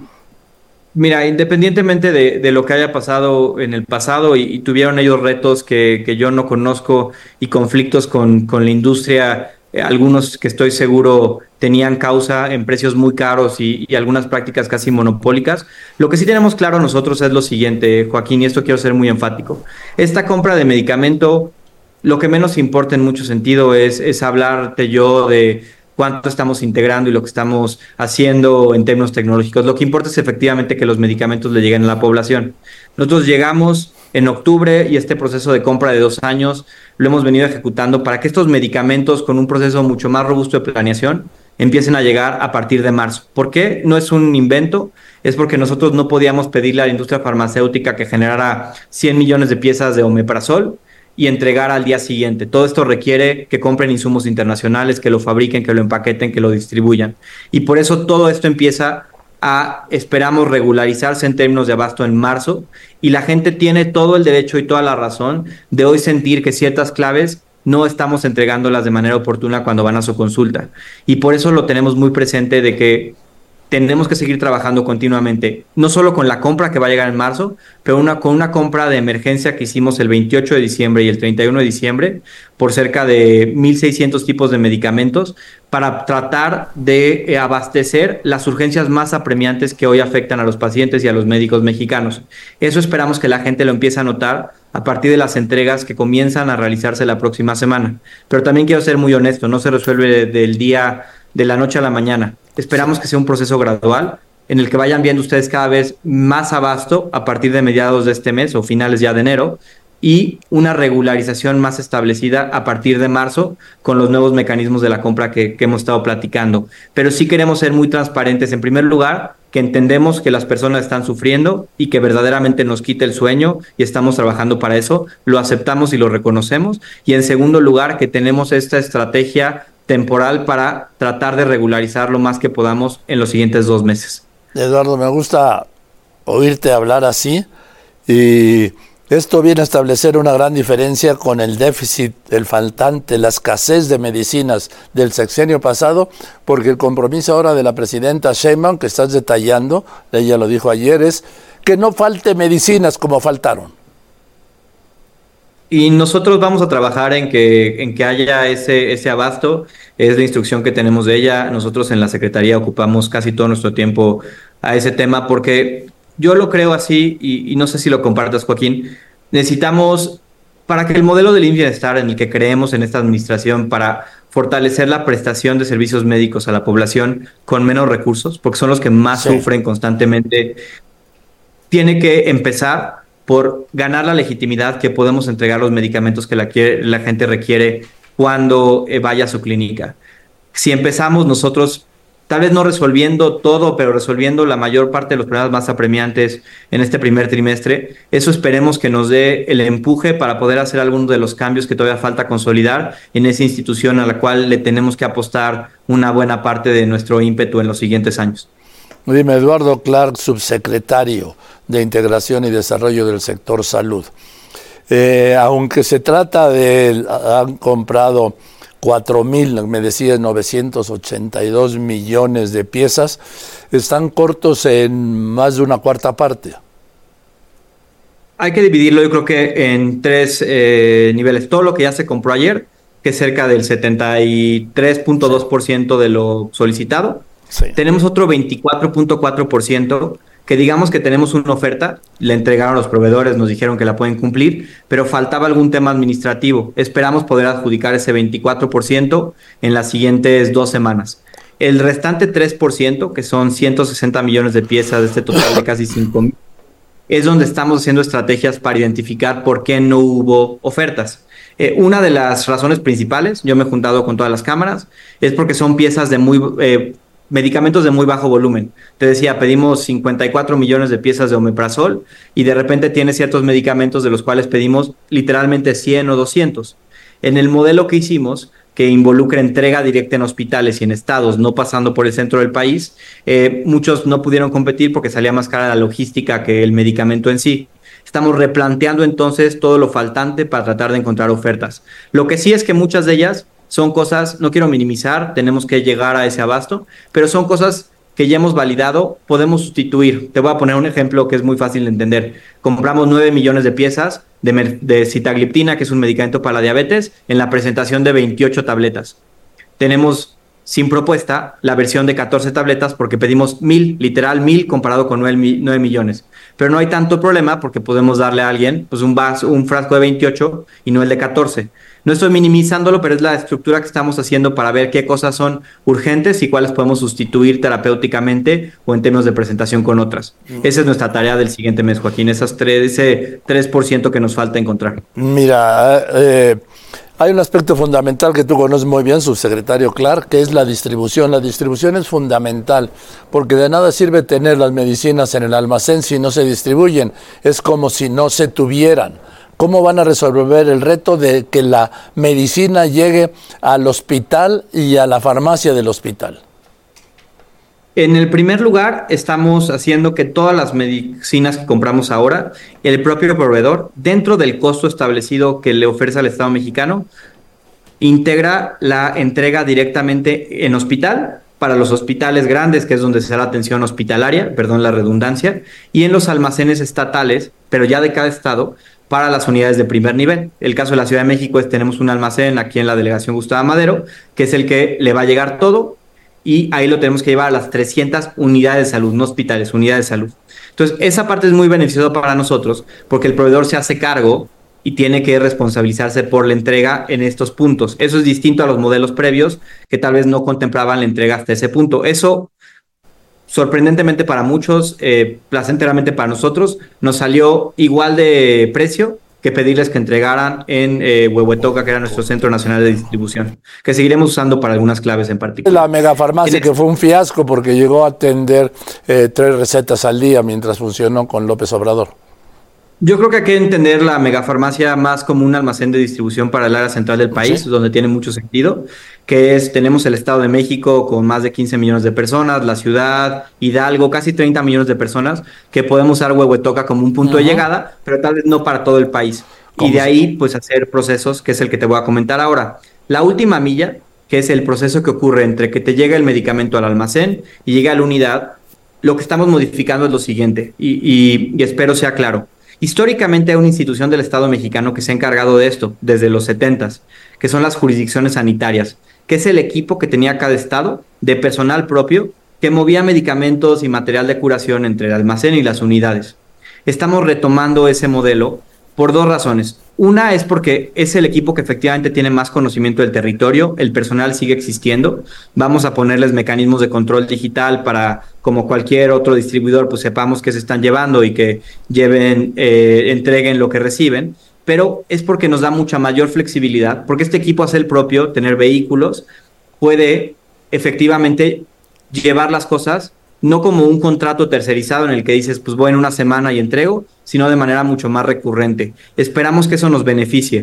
Mira, independientemente de lo que haya pasado en el pasado y tuvieron ellos retos que yo no conozco y conflictos con la industria, algunos que estoy seguro tenían causa en precios muy caros y algunas prácticas casi monopólicas. Lo que sí tenemos claro nosotros es lo siguiente, Joaquín, y esto quiero ser muy enfático. Esta compra de medicamento, lo que menos importa en mucho sentido es hablarte yo de cuánto estamos integrando y lo que estamos haciendo en términos tecnológicos. Lo que importa es efectivamente que los medicamentos le lleguen a la población. Nosotros llegamos en octubre y este proceso de compra de 2 años lo hemos venido ejecutando para que estos medicamentos con un proceso mucho más robusto de planeación empiecen a llegar a partir de marzo. ¿Por qué? No es un invento, es porque nosotros no podíamos pedirle a la industria farmacéutica que generara 100 millones de piezas de omeprazol y entregar al día siguiente. Todo esto requiere que compren insumos internacionales, que lo fabriquen, que lo empaqueten, que lo distribuyan. Y por eso todo esto empieza a, esperamos, regularizarse en términos de abasto en marzo, y la gente tiene todo el derecho y toda la razón de hoy sentir que ciertas claves no estamos entregándolas de manera oportuna cuando van a su consulta. Y por eso lo tenemos muy presente de que tenemos que seguir trabajando continuamente, no solo con la compra que va a llegar en marzo, pero con una compra de emergencia que hicimos el 28 de diciembre y el 31 de diciembre por cerca de 1,600 tipos de medicamentos para tratar de abastecer las urgencias más apremiantes que hoy afectan a los pacientes y a los médicos mexicanos. Eso esperamos que la gente lo empiece a notar a partir de las entregas que comienzan a realizarse la próxima semana. Pero también quiero ser muy honesto, no se resuelve de la noche a la mañana. Esperamos que sea un proceso gradual en el que vayan viendo ustedes cada vez más abasto a partir de mediados de este mes o finales ya de enero, y una regularización más establecida a partir de marzo con los nuevos mecanismos de la compra que hemos estado platicando. Pero sí queremos ser muy transparentes. En primer lugar, que entendemos que las personas están sufriendo y que verdaderamente nos quita el sueño y estamos trabajando para eso, lo aceptamos y lo reconocemos. Y en segundo lugar, que tenemos esta estrategia temporal para tratar de regularizar lo más que podamos en los siguientes 2 meses. Eduardo, me gusta oírte hablar así, y esto viene a establecer una gran diferencia con el déficit, el faltante, la escasez de medicinas del sexenio pasado, porque el compromiso ahora de la presidenta Sheinbaum, que estás detallando, ella lo dijo ayer, es que no falte medicinas como faltaron. Y nosotros vamos a trabajar en que haya ese abasto. Es la instrucción que tenemos de ella. Nosotros en la Secretaría ocupamos casi todo nuestro tiempo a ese tema, porque yo lo creo así, y no sé si lo compartas, Joaquín. Necesitamos, para que el modelo del IMSS Bienestar en el que creemos en esta administración, para fortalecer la prestación de servicios médicos a la población con menos recursos, porque son los que más sufren constantemente, tiene que empezar por ganar la legitimidad que podemos entregar los medicamentos que la gente requiere cuando vaya a su clínica. Si empezamos nosotros, tal vez no resolviendo todo, pero resolviendo la mayor parte de los problemas más apremiantes en este primer trimestre, eso esperemos que nos dé el empuje para poder hacer algunos de los cambios que todavía falta consolidar en esa institución a la cual le tenemos que apostar una buena parte de nuestro ímpetu en los siguientes años. Dime, Eduardo Clark, subsecretario de Integración y Desarrollo del Sector Salud. Aunque se trata de, han comprado 4.000, me decías, 982 millones de piezas, están cortos en más de una cuarta parte. Hay que dividirlo, yo creo que en 3 niveles. Todo lo que ya se compró ayer, que es cerca del 73.2% de lo solicitado. Sí. Tenemos otro 24.4%, que digamos que tenemos una oferta, le entregaron a los proveedores, nos dijeron que la pueden cumplir, pero faltaba algún tema administrativo. Esperamos poder adjudicar ese 24% en las siguientes 2 semanas. El restante 3%, que son 160 millones de piezas de este total de casi 5,000, es donde estamos haciendo estrategias para identificar por qué no hubo ofertas. Una de las razones principales, yo me he juntado con todas las cámaras, es porque son piezas de medicamentos de muy bajo volumen. Te decía, pedimos 54 millones de piezas de omeprazol y de repente tiene ciertos medicamentos de los cuales pedimos literalmente 100 o 200. En el modelo que hicimos, que involucra entrega directa en hospitales y en estados, no pasando por el centro del país, muchos no pudieron competir porque salía más cara la logística que el medicamento en sí. Estamos replanteando entonces todo lo faltante para tratar de encontrar ofertas. Lo que sí es que muchas de ellas son cosas, no quiero minimizar, tenemos que llegar a ese abasto, pero son cosas que ya hemos validado, podemos sustituir. Te voy a poner un ejemplo que es muy fácil de entender. Compramos 9 millones de piezas de sitagliptina, que es un medicamento para la diabetes, en la presentación de 28 tabletas. Tenemos sin propuesta la versión de 14 tabletas porque pedimos 1,000, literal 1,000 comparado con 9 millones. Pero no hay tanto problema porque podemos darle a alguien pues un frasco de 28 y no el de 14. No estoy minimizándolo, pero es la estructura que estamos haciendo para ver qué cosas son urgentes y cuáles podemos sustituir terapéuticamente o en términos de presentación con otras. Esa es nuestra tarea del siguiente mes, Joaquín, ese 3% que nos falta encontrar. Mira, hay un aspecto fundamental que tú conoces muy bien, subsecretario Clark, que es la distribución. La distribución es fundamental, porque de nada sirve tener las medicinas en el almacén si no se distribuyen. Es como si no se tuvieran. ¿Cómo van a resolver el reto de que la medicina llegue al hospital y a la farmacia del hospital? En el primer lugar, estamos haciendo que todas las medicinas que compramos ahora, el propio proveedor, dentro del costo establecido que le ofrece al Estado mexicano, integra la entrega directamente en hospital, para los hospitales grandes, que es donde se da la atención hospitalaria, perdón la redundancia, y en los almacenes estatales, pero ya de cada estado, para las unidades de primer nivel. El caso de la Ciudad de México es tenemos un almacén aquí en la delegación Gustavo Madero, que es el que le va a llegar todo, y ahí lo tenemos que llevar a las 300 unidades de salud, no hospitales, unidades de salud. Entonces, esa parte es muy beneficiosa para nosotros, porque el proveedor se hace cargo y tiene que responsabilizarse por la entrega en estos puntos. Eso es distinto a los modelos previos, que tal vez no contemplaban la entrega hasta ese punto. Eso, sorprendentemente para muchos, placenteramente para nosotros, nos salió igual de precio que pedirles que entregaran en Huehuetoca, que era nuestro Centro Nacional de Distribución, que seguiremos usando para algunas claves en particular. La megafarmacia, que fue un fiasco porque llegó a atender 3 recetas al día mientras funcionó con López Obrador. Yo creo que hay que entender la megafarmacia más como un almacén de distribución para el área central del país, ¿sí? Donde tiene mucho sentido, que es, tenemos el Estado de México con más de 15 millones de personas, la ciudad, Hidalgo, casi 30 millones de personas, que podemos usar Huehuetoca como un punto de llegada, pero tal vez no para todo el país. Y de ahí, pues, hacer procesos, que es el que te voy a comentar ahora. La última milla, que es el proceso que ocurre entre que te llega el medicamento al almacén y llega a la unidad, lo que estamos modificando es lo siguiente, y espero sea claro. Históricamente hay una institución del Estado mexicano que se ha encargado de esto desde los 70s, que son las jurisdicciones sanitarias, que es el equipo que tenía cada estado de personal propio que movía medicamentos y material de curación entre el almacén y las unidades. Estamos retomando ese modelo por 2 razones. Una es porque es el equipo que efectivamente tiene más conocimiento del territorio, el personal sigue existiendo, vamos a ponerles mecanismos de control digital para, como cualquier otro distribuidor, pues sepamos qué se están llevando y que entreguen lo que reciben, pero es porque nos da mucha mayor flexibilidad, porque este equipo hace el propio, tener vehículos, puede efectivamente llevar las cosas, no como un contrato tercerizado en el que dices, pues voy en una semana y entrego, sino de manera mucho más recurrente. Esperamos que eso nos beneficie.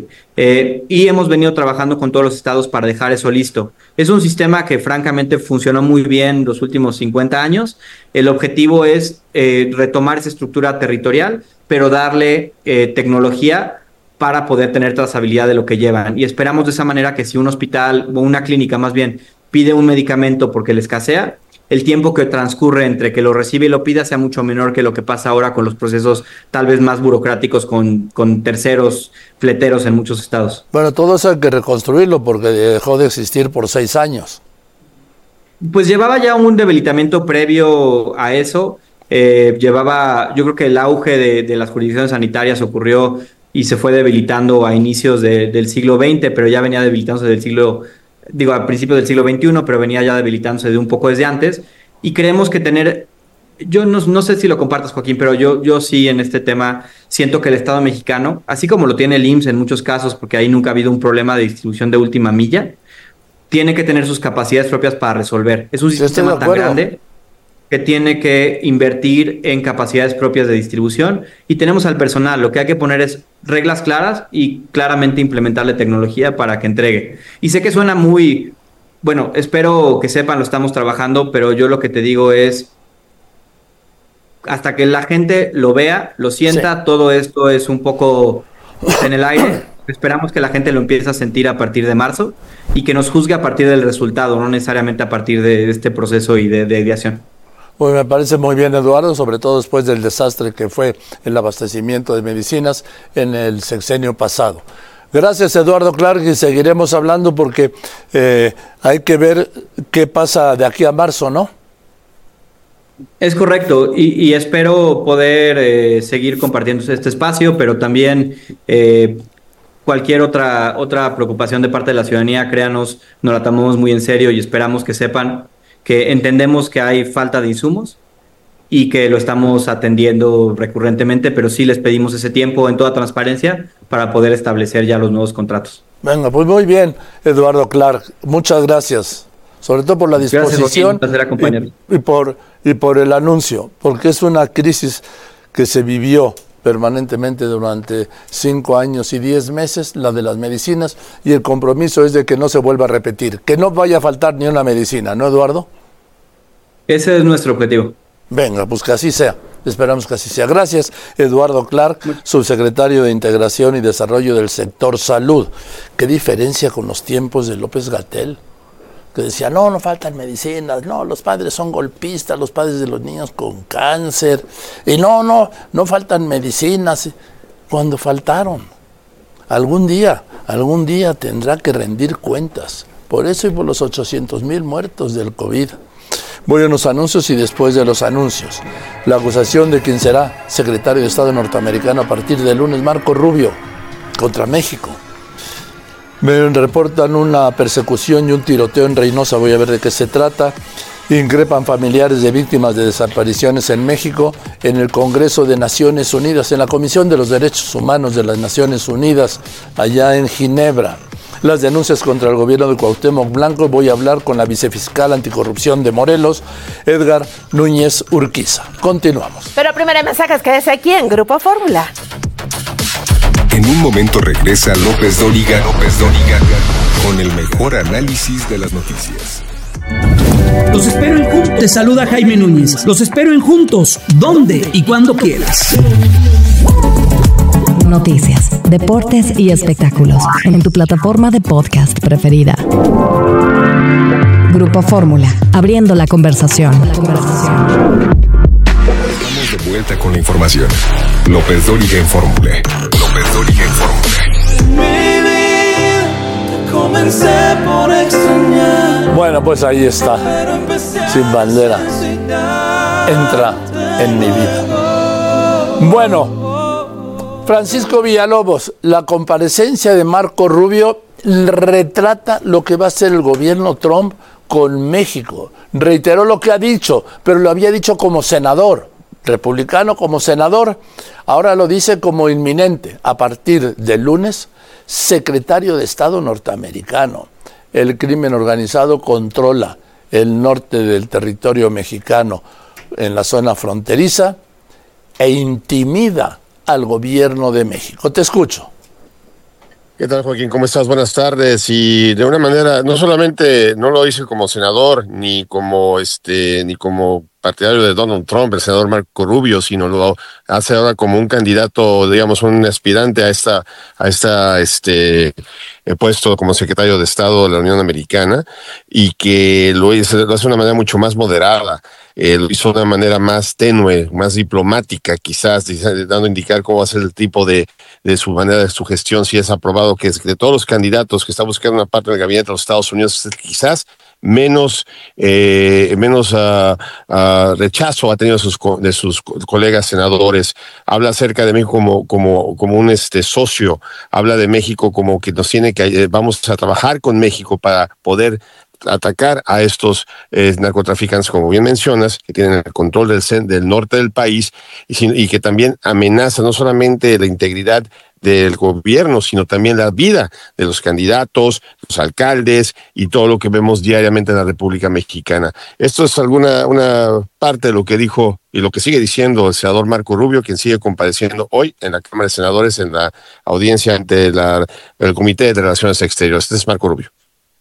Y hemos venido trabajando con todos los estados para dejar eso listo. Es un sistema que francamente funcionó muy bien los últimos 50 años. El objetivo es retomar esa estructura territorial, pero darle tecnología para poder tener trazabilidad de lo que llevan. Y esperamos de esa manera que si un hospital o una clínica más bien pide un medicamento porque le escasea, el tiempo que transcurre entre que lo recibe y lo pida sea mucho menor que lo que pasa ahora con los procesos tal vez más burocráticos con terceros fleteros en muchos estados. Bueno, todo eso hay que reconstruirlo porque dejó de existir por 6 años. Pues llevaba ya un debilitamiento previo a eso. Yo creo que el auge de las jurisdicciones sanitarias ocurrió y se fue debilitando a inicios del siglo XX, pero ya venía debilitándose a principios del siglo XXI, pero venía ya debilitándose de un poco desde antes. Y creemos que yo no sé si lo compartas, Joaquín, pero yo sí en este tema siento que el Estado mexicano, así como lo tiene el IMSS en muchos casos, porque ahí nunca ha habido un problema de distribución de última milla, tiene que tener sus capacidades propias para resolver. Es un sistema tan grande que tiene que invertir en capacidades propias de distribución y tenemos al personal. Lo que hay que poner es reglas claras y claramente implementarle tecnología para que entregue. Y sé que suena muy... Bueno, espero que sepan, lo estamos trabajando, pero yo lo que te digo es hasta que la gente lo vea, lo sienta, sí. Todo esto es un poco en el aire. Esperamos que la gente lo empiece a sentir a partir de marzo y que nos juzgue a partir del resultado, no necesariamente a partir de este proceso y de ideación. Pues me parece muy bien, Eduardo, sobre todo después del desastre que fue el abastecimiento de medicinas en el sexenio pasado. Gracias, Eduardo Clark, y seguiremos hablando porque hay que ver qué pasa de aquí a marzo, ¿no? Es correcto, y espero poder seguir compartiendo este espacio, pero también cualquier otra preocupación de parte de la ciudadanía, créanos, nos la tomamos muy en serio y esperamos que sepan que entendemos que hay falta de insumos y que lo estamos atendiendo recurrentemente, pero sí les pedimos ese tiempo en toda transparencia para poder establecer ya los nuevos contratos. Venga, pues muy bien, Eduardo Clark, muchas gracias, sobre todo por la disposición. Gracias, Joaquín, y por el anuncio, porque es una crisis que se vivió permanentemente durante 5 años y 10 meses, la de las medicinas, y el compromiso es de que no se vuelva a repetir, que no vaya a faltar ni una medicina, ¿no, Eduardo? Ese es nuestro objetivo. Venga, pues que así sea. Esperamos que así sea. Gracias, Eduardo Clark, subsecretario de Integración y Desarrollo del Sector Salud. ¿Qué diferencia con los tiempos de López-Gatell? Que decía, no faltan medicinas, no, los padres son golpistas, los padres de los niños con cáncer, y no faltan medicinas. Cuando faltaron, algún día tendrá que rendir cuentas. Por eso y por los 800,000 muertos del COVID. Voy a unos anuncios y después de los anuncios, la acusación de quien será secretario de Estado norteamericano a partir del lunes, Marco Rubio, contra México. Me reportan una persecución y un tiroteo en Reynosa, voy a ver de qué se trata. Increpan familiares de víctimas de desapariciones en México en el Congreso de Naciones Unidas, en la Comisión de los Derechos Humanos de las Naciones Unidas, allá en Ginebra. Las denuncias contra el gobierno de Cuauhtémoc Blanco. Voy a hablar con la vicefiscal anticorrupción de Morelos, Edgar Núñez Urquiza. Continuamos. Pero primero mensajes, quédese aquí en Grupo Fórmula. En un momento regresa López Dóriga con el mejor análisis de las noticias. Los espero en Juntos. Te saluda Jaime Núñez. Los espero en Juntos, donde y cuando quieras. Noticias, deportes y espectáculos en tu plataforma de podcast preferida. Grupo Fórmula, abriendo la conversación. Estamos de vuelta con la información. López Dóriga en Fórmula. Comencé por extrañar. Bueno, pues ahí está. Sin bandera. Entra en mi vida. Bueno, Francisco Villalobos, la comparecencia de Marco Rubio retrata lo que va a ser el gobierno Trump con México. Reiteró lo que ha dicho, pero lo había dicho como senador, republicano como senador. Ahora lo dice como inminente. A partir del lunes, secretario de Estado norteamericano. El crimen organizado controla el norte del territorio mexicano en la zona fronteriza e intimida al gobierno de México. Te escucho. ¿Qué tal, Joaquín? ¿Cómo estás? Buenas tardes. Y de una manera, no solamente no lo hice como senador, ni como partidario de Donald Trump, el senador Marco Rubio, sino lo hace ahora como un candidato, digamos, un aspirante a puesto como secretario de Estado de la Unión Americana, y que lo hace de una manera mucho más moderada. Lo hizo de una manera más tenue, más diplomática, quizás, dando a indicar cómo va a ser el tipo de su manera de su gestión, si es aprobado, que es de todos los candidatos que está buscando una parte del gabinete de los Estados Unidos, quizás menos rechazo ha tenido de sus colegas senadores. Habla acerca de México como un socio, habla de México como que nos tiene que, vamos a trabajar con México para poder atacar a estos narcotraficantes, como bien mencionas, que tienen el control del norte del país y que también amenazan no solamente la integridad del gobierno, sino también la vida de los candidatos, los alcaldes y todo lo que vemos diariamente en la República Mexicana. Esto es una parte de lo que dijo y lo que sigue diciendo el senador Marco Rubio, quien sigue compareciendo hoy en la Cámara de Senadores en la audiencia ante el Comité de Relaciones Exteriores. Este es Marco Rubio.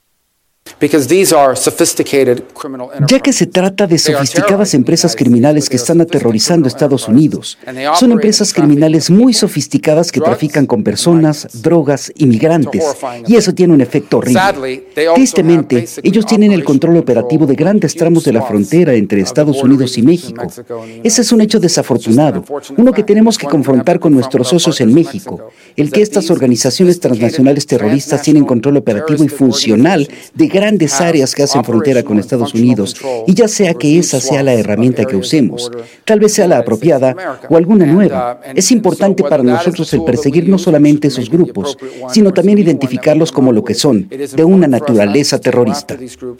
Ya que se trata de sofisticadas empresas criminales que están aterrorizando a Estados Unidos. Son empresas criminales muy sofisticadas que trafican con personas, drogas y migrantes, y eso tiene un efecto horrible. Tristemente, ellos tienen el control operativo de grandes tramos de la frontera entre Estados Unidos y México. Ese es un hecho desafortunado, uno que tenemos que confrontar con nuestros socios en México, el que estas organizaciones transnacionales terroristas tienen control operativo y funcional de grandes áreas que hacen frontera con Estados Unidos, y ya sea que esa sea la herramienta que usemos, tal vez sea la apropiada o alguna nueva. Es importante para nosotros el perseguir no solamente esos grupos, sino también identificarlos como lo que son, de una naturaleza terrorista.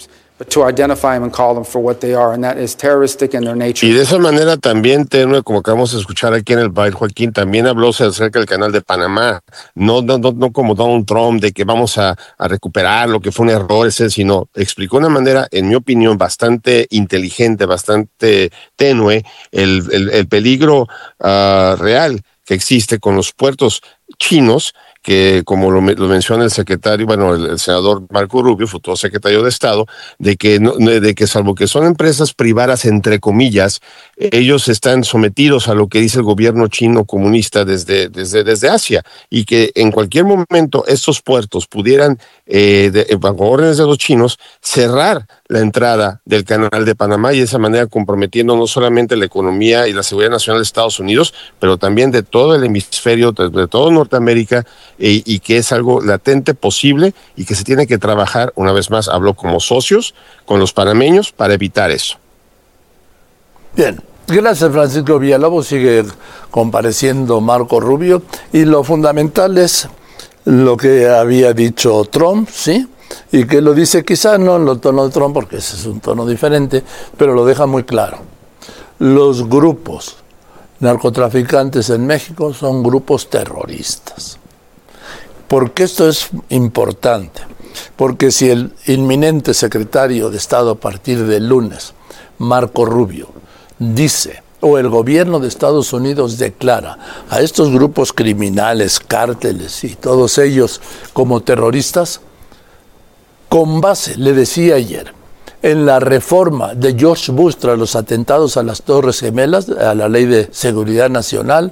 Y de esa manera también, como acabamos de escuchar aquí en el baile, Joaquín, también habló acerca del Canal de Panamá, no como Donald Trump, de que vamos a recuperar lo que fue un error, sino explicó de una manera, en mi opinión, bastante inteligente, bastante tenue, el peligro real que existe con los puertos chinos, que como lo menciona el senador Marco Rubio, futuro secretario de Estado, de que salvo que son empresas privadas, entre comillas, ellos están sometidos a lo que dice el gobierno chino comunista desde Asia, y que en cualquier momento estos puertos pudieran, bajo órdenes de los chinos, cerrar la entrada del Canal de Panamá, y de esa manera comprometiendo no solamente la economía y la seguridad nacional de Estados Unidos, pero también de todo el hemisferio, de todo Norteamérica, y que es algo latente, posible, y que se tiene que trabajar, una vez más, habló como socios con los panameños para evitar eso. Bien, gracias Francisco Villalobos, sigue compareciendo Marco Rubio, y lo fundamental es lo que había dicho Trump, ¿sí? Y que lo dice quizás no en el tono de Trump, porque ese es un tono diferente, pero lo deja muy claro. Los grupos narcotraficantes en México son grupos terroristas. ¿Por qué esto es importante? Porque si el inminente secretario de Estado a partir del lunes, Marco Rubio, dice, o el gobierno de Estados Unidos declara a estos grupos criminales, cárteles y todos ellos como terroristas, con base, le decía ayer, en la reforma de George Bush tras los atentados a las Torres Gemelas, a la Ley de Seguridad Nacional,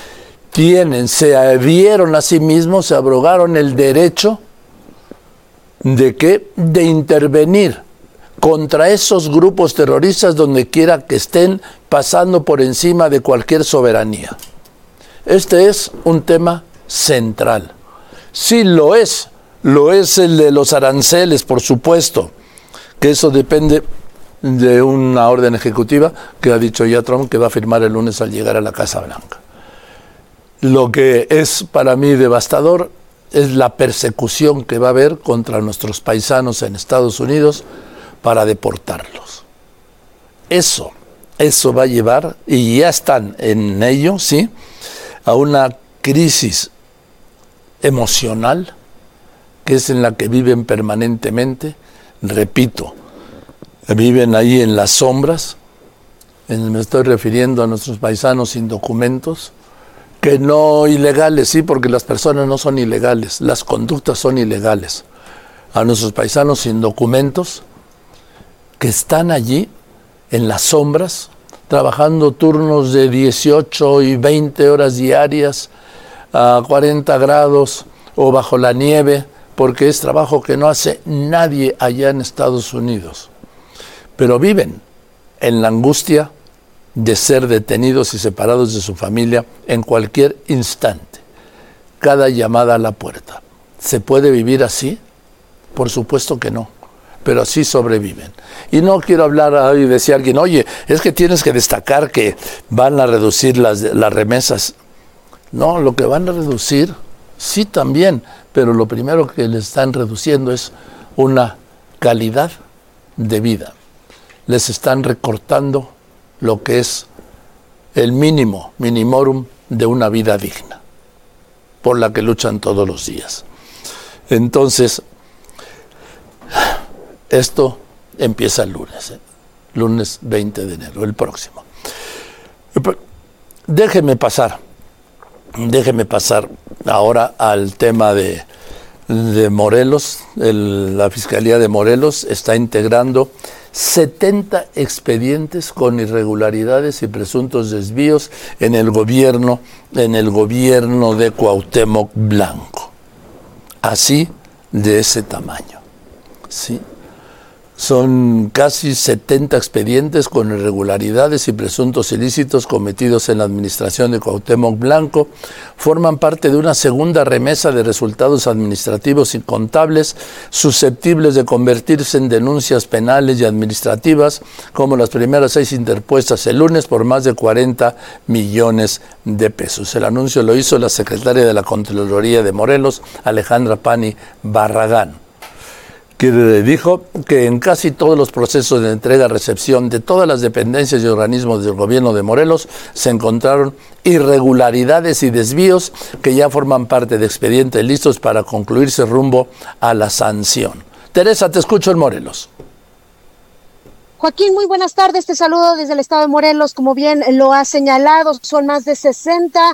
se dieron a sí mismos, se abrogaron el derecho de intervenir contra esos grupos terroristas donde quiera que estén, pasando por encima de cualquier soberanía. Este es un tema central. Sí lo es el de los aranceles, por supuesto, que eso depende de una orden ejecutiva que ha dicho ya Trump que va a firmar el lunes al llegar a la Casa Blanca. Lo que es para mí devastador es la persecución que va a haber contra nuestros paisanos en Estados Unidos para deportarlos. Eso va a llevar, y ya están en ello, ¿sí?, a una crisis emocional que es en la que viven permanentemente. Repito, viven ahí en las sombras. Me estoy refiriendo a nuestros paisanos sin documentos, que no ilegales, sí, porque las personas no son ilegales, las conductas son ilegales. A nuestros paisanos sin documentos que están allí en las sombras, trabajando turnos de 18 y 20 horas diarias a 40 grados o bajo la nieve, porque es trabajo que no hace nadie allá en Estados Unidos. Pero viven en la angustia de ser detenidos y separados de su familia en cualquier instante. Cada llamada a la puerta. ¿Se puede vivir así? Por supuesto que no, pero así sobreviven. Y no quiero hablar y decir a alguien, oye, es que tienes que destacar que van a reducir las remesas. No, lo que van a reducir, sí también, pero lo primero que le están reduciendo es una calidad de vida. Les están recortando lo que es el mínimo, minimorum de una vida digna, por la que luchan todos los días. Entonces, esto empieza el lunes, lunes 20 de enero, el próximo. Déjeme pasar ahora al tema de Morelos. La Fiscalía de Morelos está integrando 70 expedientes con irregularidades y presuntos desvíos en el gobierno de Cuauhtémoc Blanco. Así, de ese tamaño. ¿Sí? Son casi 70 expedientes con irregularidades y presuntos ilícitos cometidos en la administración de Cuauhtémoc Blanco. Forman parte de una segunda remesa de resultados administrativos y contables susceptibles de convertirse en denuncias penales y administrativas, como las primeras 6 interpuestas el lunes por más de 40 millones de pesos. El anuncio lo hizo la secretaria de la Contraloría de Morelos, Alejandra Pani Barragán, que dijo que en casi todos los procesos de entrega-recepción de todas las dependencias y organismos del gobierno de Morelos se encontraron irregularidades y desvíos que ya forman parte de expedientes listos para concluirse rumbo a la sanción. Teresa, te escucho en Morelos. Joaquín, muy buenas tardes, te saludo desde el estado de Morelos. Como bien lo has señalado, son más de 60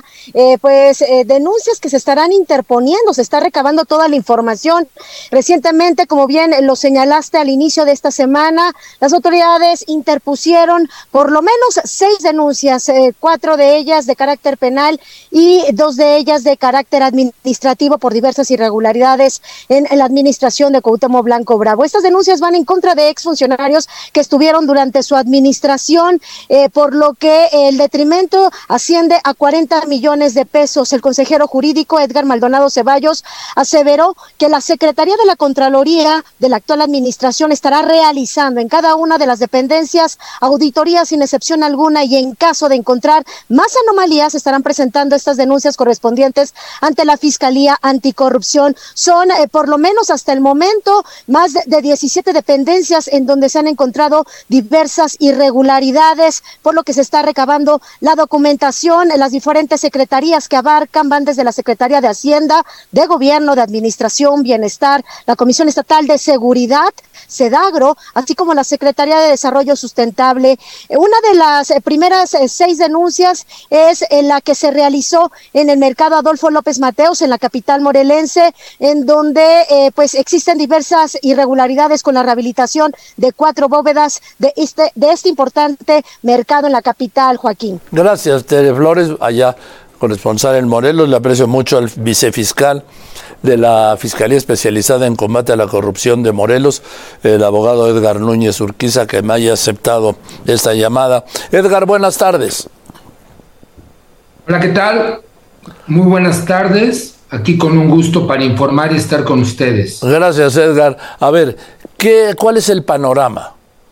denuncias que se estarán interponiendo, se está recabando toda la información. Recientemente, como bien lo señalaste al inicio de esta semana, las autoridades interpusieron por lo menos 6 denuncias, 4 de ellas de carácter penal y 2 de ellas de carácter administrativo por diversas irregularidades en la administración de Cuauhtémoc Blanco Bravo. Estas denuncias van en contra de exfuncionarios que estuvieron durante su administración, por lo que el detrimento asciende a 40 millones de pesos. El consejero jurídico Edgar Maldonado Ceballos aseveró que la Secretaría de la Contraloría de la actual administración estará realizando en cada una de las dependencias auditorías sin excepción alguna, y en caso de encontrar más anomalías estarán presentando estas denuncias correspondientes ante la Fiscalía Anticorrupción. Son por lo menos hasta el momento más de 17 dependencias en donde se han encontrado diversas irregularidades, por lo que se está recabando la documentación en las diferentes secretarías que abarcan, van desde la Secretaría de Hacienda, de Gobierno, de Administración, Bienestar, la Comisión Estatal de Seguridad, Sedagro, así como la Secretaría de Desarrollo Sustentable. Una de las primeras 6 denuncias es la que se realizó en el mercado Adolfo López Mateos, en la capital morelense, en donde pues existen diversas irregularidades con la rehabilitación de 4 bóvedas de este importante mercado en la capital, Joaquín. Gracias, Tere Flores, allá corresponsal en Morelos. Le aprecio mucho al vicefiscal de la Fiscalía Especializada en Combate a la Corrupción de Morelos, el abogado Edgar Núñez Urquiza, que me haya aceptado esta llamada. Edgar, buenas tardes. Hola, ¿qué tal? Muy buenas tardes. Aquí con un gusto para informar y estar con ustedes. Gracias, Edgar. A ver, ¿cuál es el panorama?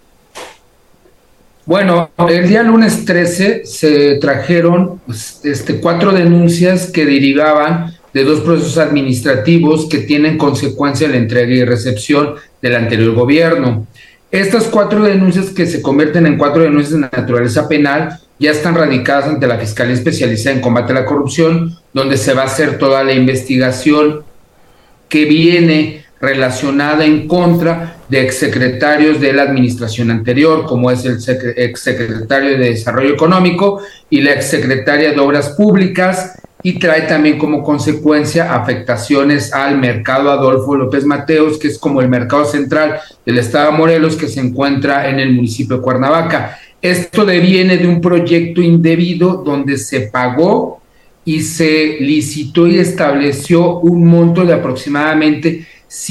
Bueno, el día lunes 13 se trajeron 4 denuncias que derivaban de 2 procesos administrativos que tienen consecuencia la entrega y recepción del anterior gobierno. Estas 4 denuncias, que se convierten en 4 denuncias de naturaleza penal, ya están radicadas ante la Fiscalía Especializada en Combate a la Corrupción, donde se va a hacer toda la investigación que viene relacionada en contra de exsecretarios de la administración anterior, como es el exsecretario de Desarrollo Económico y la exsecretaria de Obras Públicas, y trae también como consecuencia afectaciones al mercado Adolfo López Mateos, que es como el mercado central del estado de Morelos, que se encuentra en el municipio de Cuernavaca. Esto deviene de un proyecto indebido donde se pagó y se licitó y estableció un monto de aproximadamente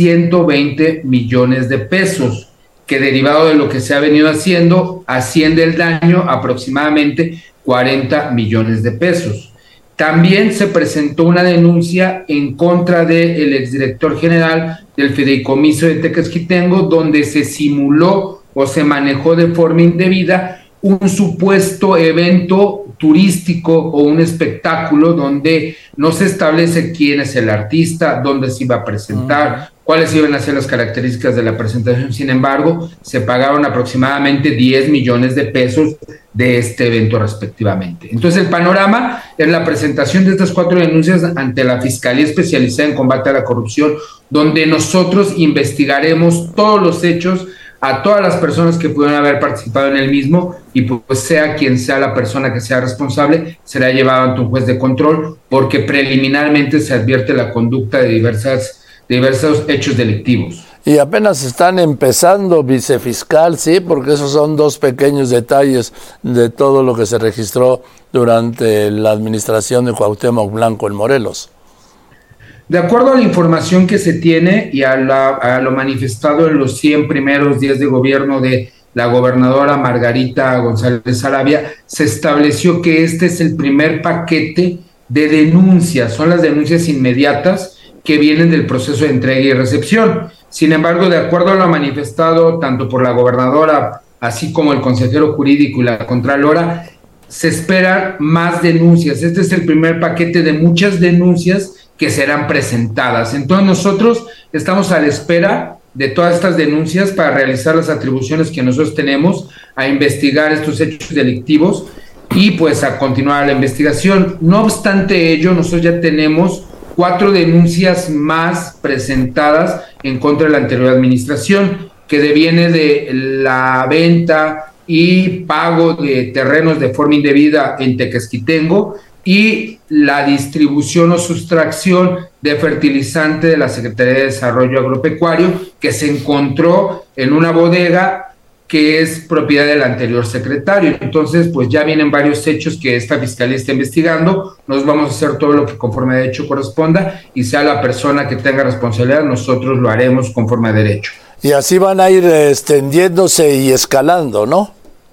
120 millones de pesos, que derivado de lo que se ha venido haciendo, asciende el daño a aproximadamente 40 millones de pesos. También se presentó una denuncia en contra del exdirector general del Fideicomiso de Tequesquitengo, donde se simuló o se manejó de forma indebida un supuesto evento turístico o un espectáculo donde no se establece quién es el artista, dónde se iba a presentar, cuáles iban a ser las características de la presentación. Sin embargo, se pagaron aproximadamente 10 millones de pesos de este evento respectivamente. Entonces, el panorama es la presentación de estas 4 denuncias ante la Fiscalía Especializada en Combate a la Corrupción, donde nosotros investigaremos todos los hechos, a todas las personas que pudieron haber participado en el mismo, y pues sea quien sea la persona que sea responsable, será llevado ante un juez de control, porque preliminarmente se advierte la conducta de diversos hechos delictivos. Y apenas están empezando, vicefiscal, sí, porque esos son 2 pequeños detalles de todo lo que se registró durante la administración de Cuauhtémoc Blanco en Morelos. De acuerdo a la información que se tiene y a lo manifestado en los 100 primeros días de gobierno de la gobernadora Margarita González Sarabia, se estableció que este es el primer paquete de denuncias, son las denuncias inmediatas que vienen del proceso de entrega y recepción. Sin embargo, de acuerdo a lo manifestado tanto por la gobernadora, así como el consejero jurídico y la contralora, se esperan más denuncias. Este es el primer paquete de muchas denuncias que serán presentadas. Entonces nosotros estamos a la espera de todas estas denuncias para realizar las atribuciones que nosotros tenemos a investigar estos hechos delictivos y pues a continuar la investigación. No obstante ello, nosotros ya tenemos 4 denuncias más presentadas en contra de la anterior administración, que deviene de la venta y pago de terrenos de forma indebida en Tequesquitengo y la distribución o sustracción de fertilizante de la Secretaría de Desarrollo Agropecuario, que se encontró en una bodega que es propiedad del anterior secretario. Entonces, pues ya vienen varios hechos que esta fiscalía está investigando. Nos vamos a hacer todo lo que conforme a derecho corresponda, y sea la persona que tenga responsabilidad, nosotros lo haremos conforme a derecho. Y así van a ir extendiéndose y escalando, ¿no?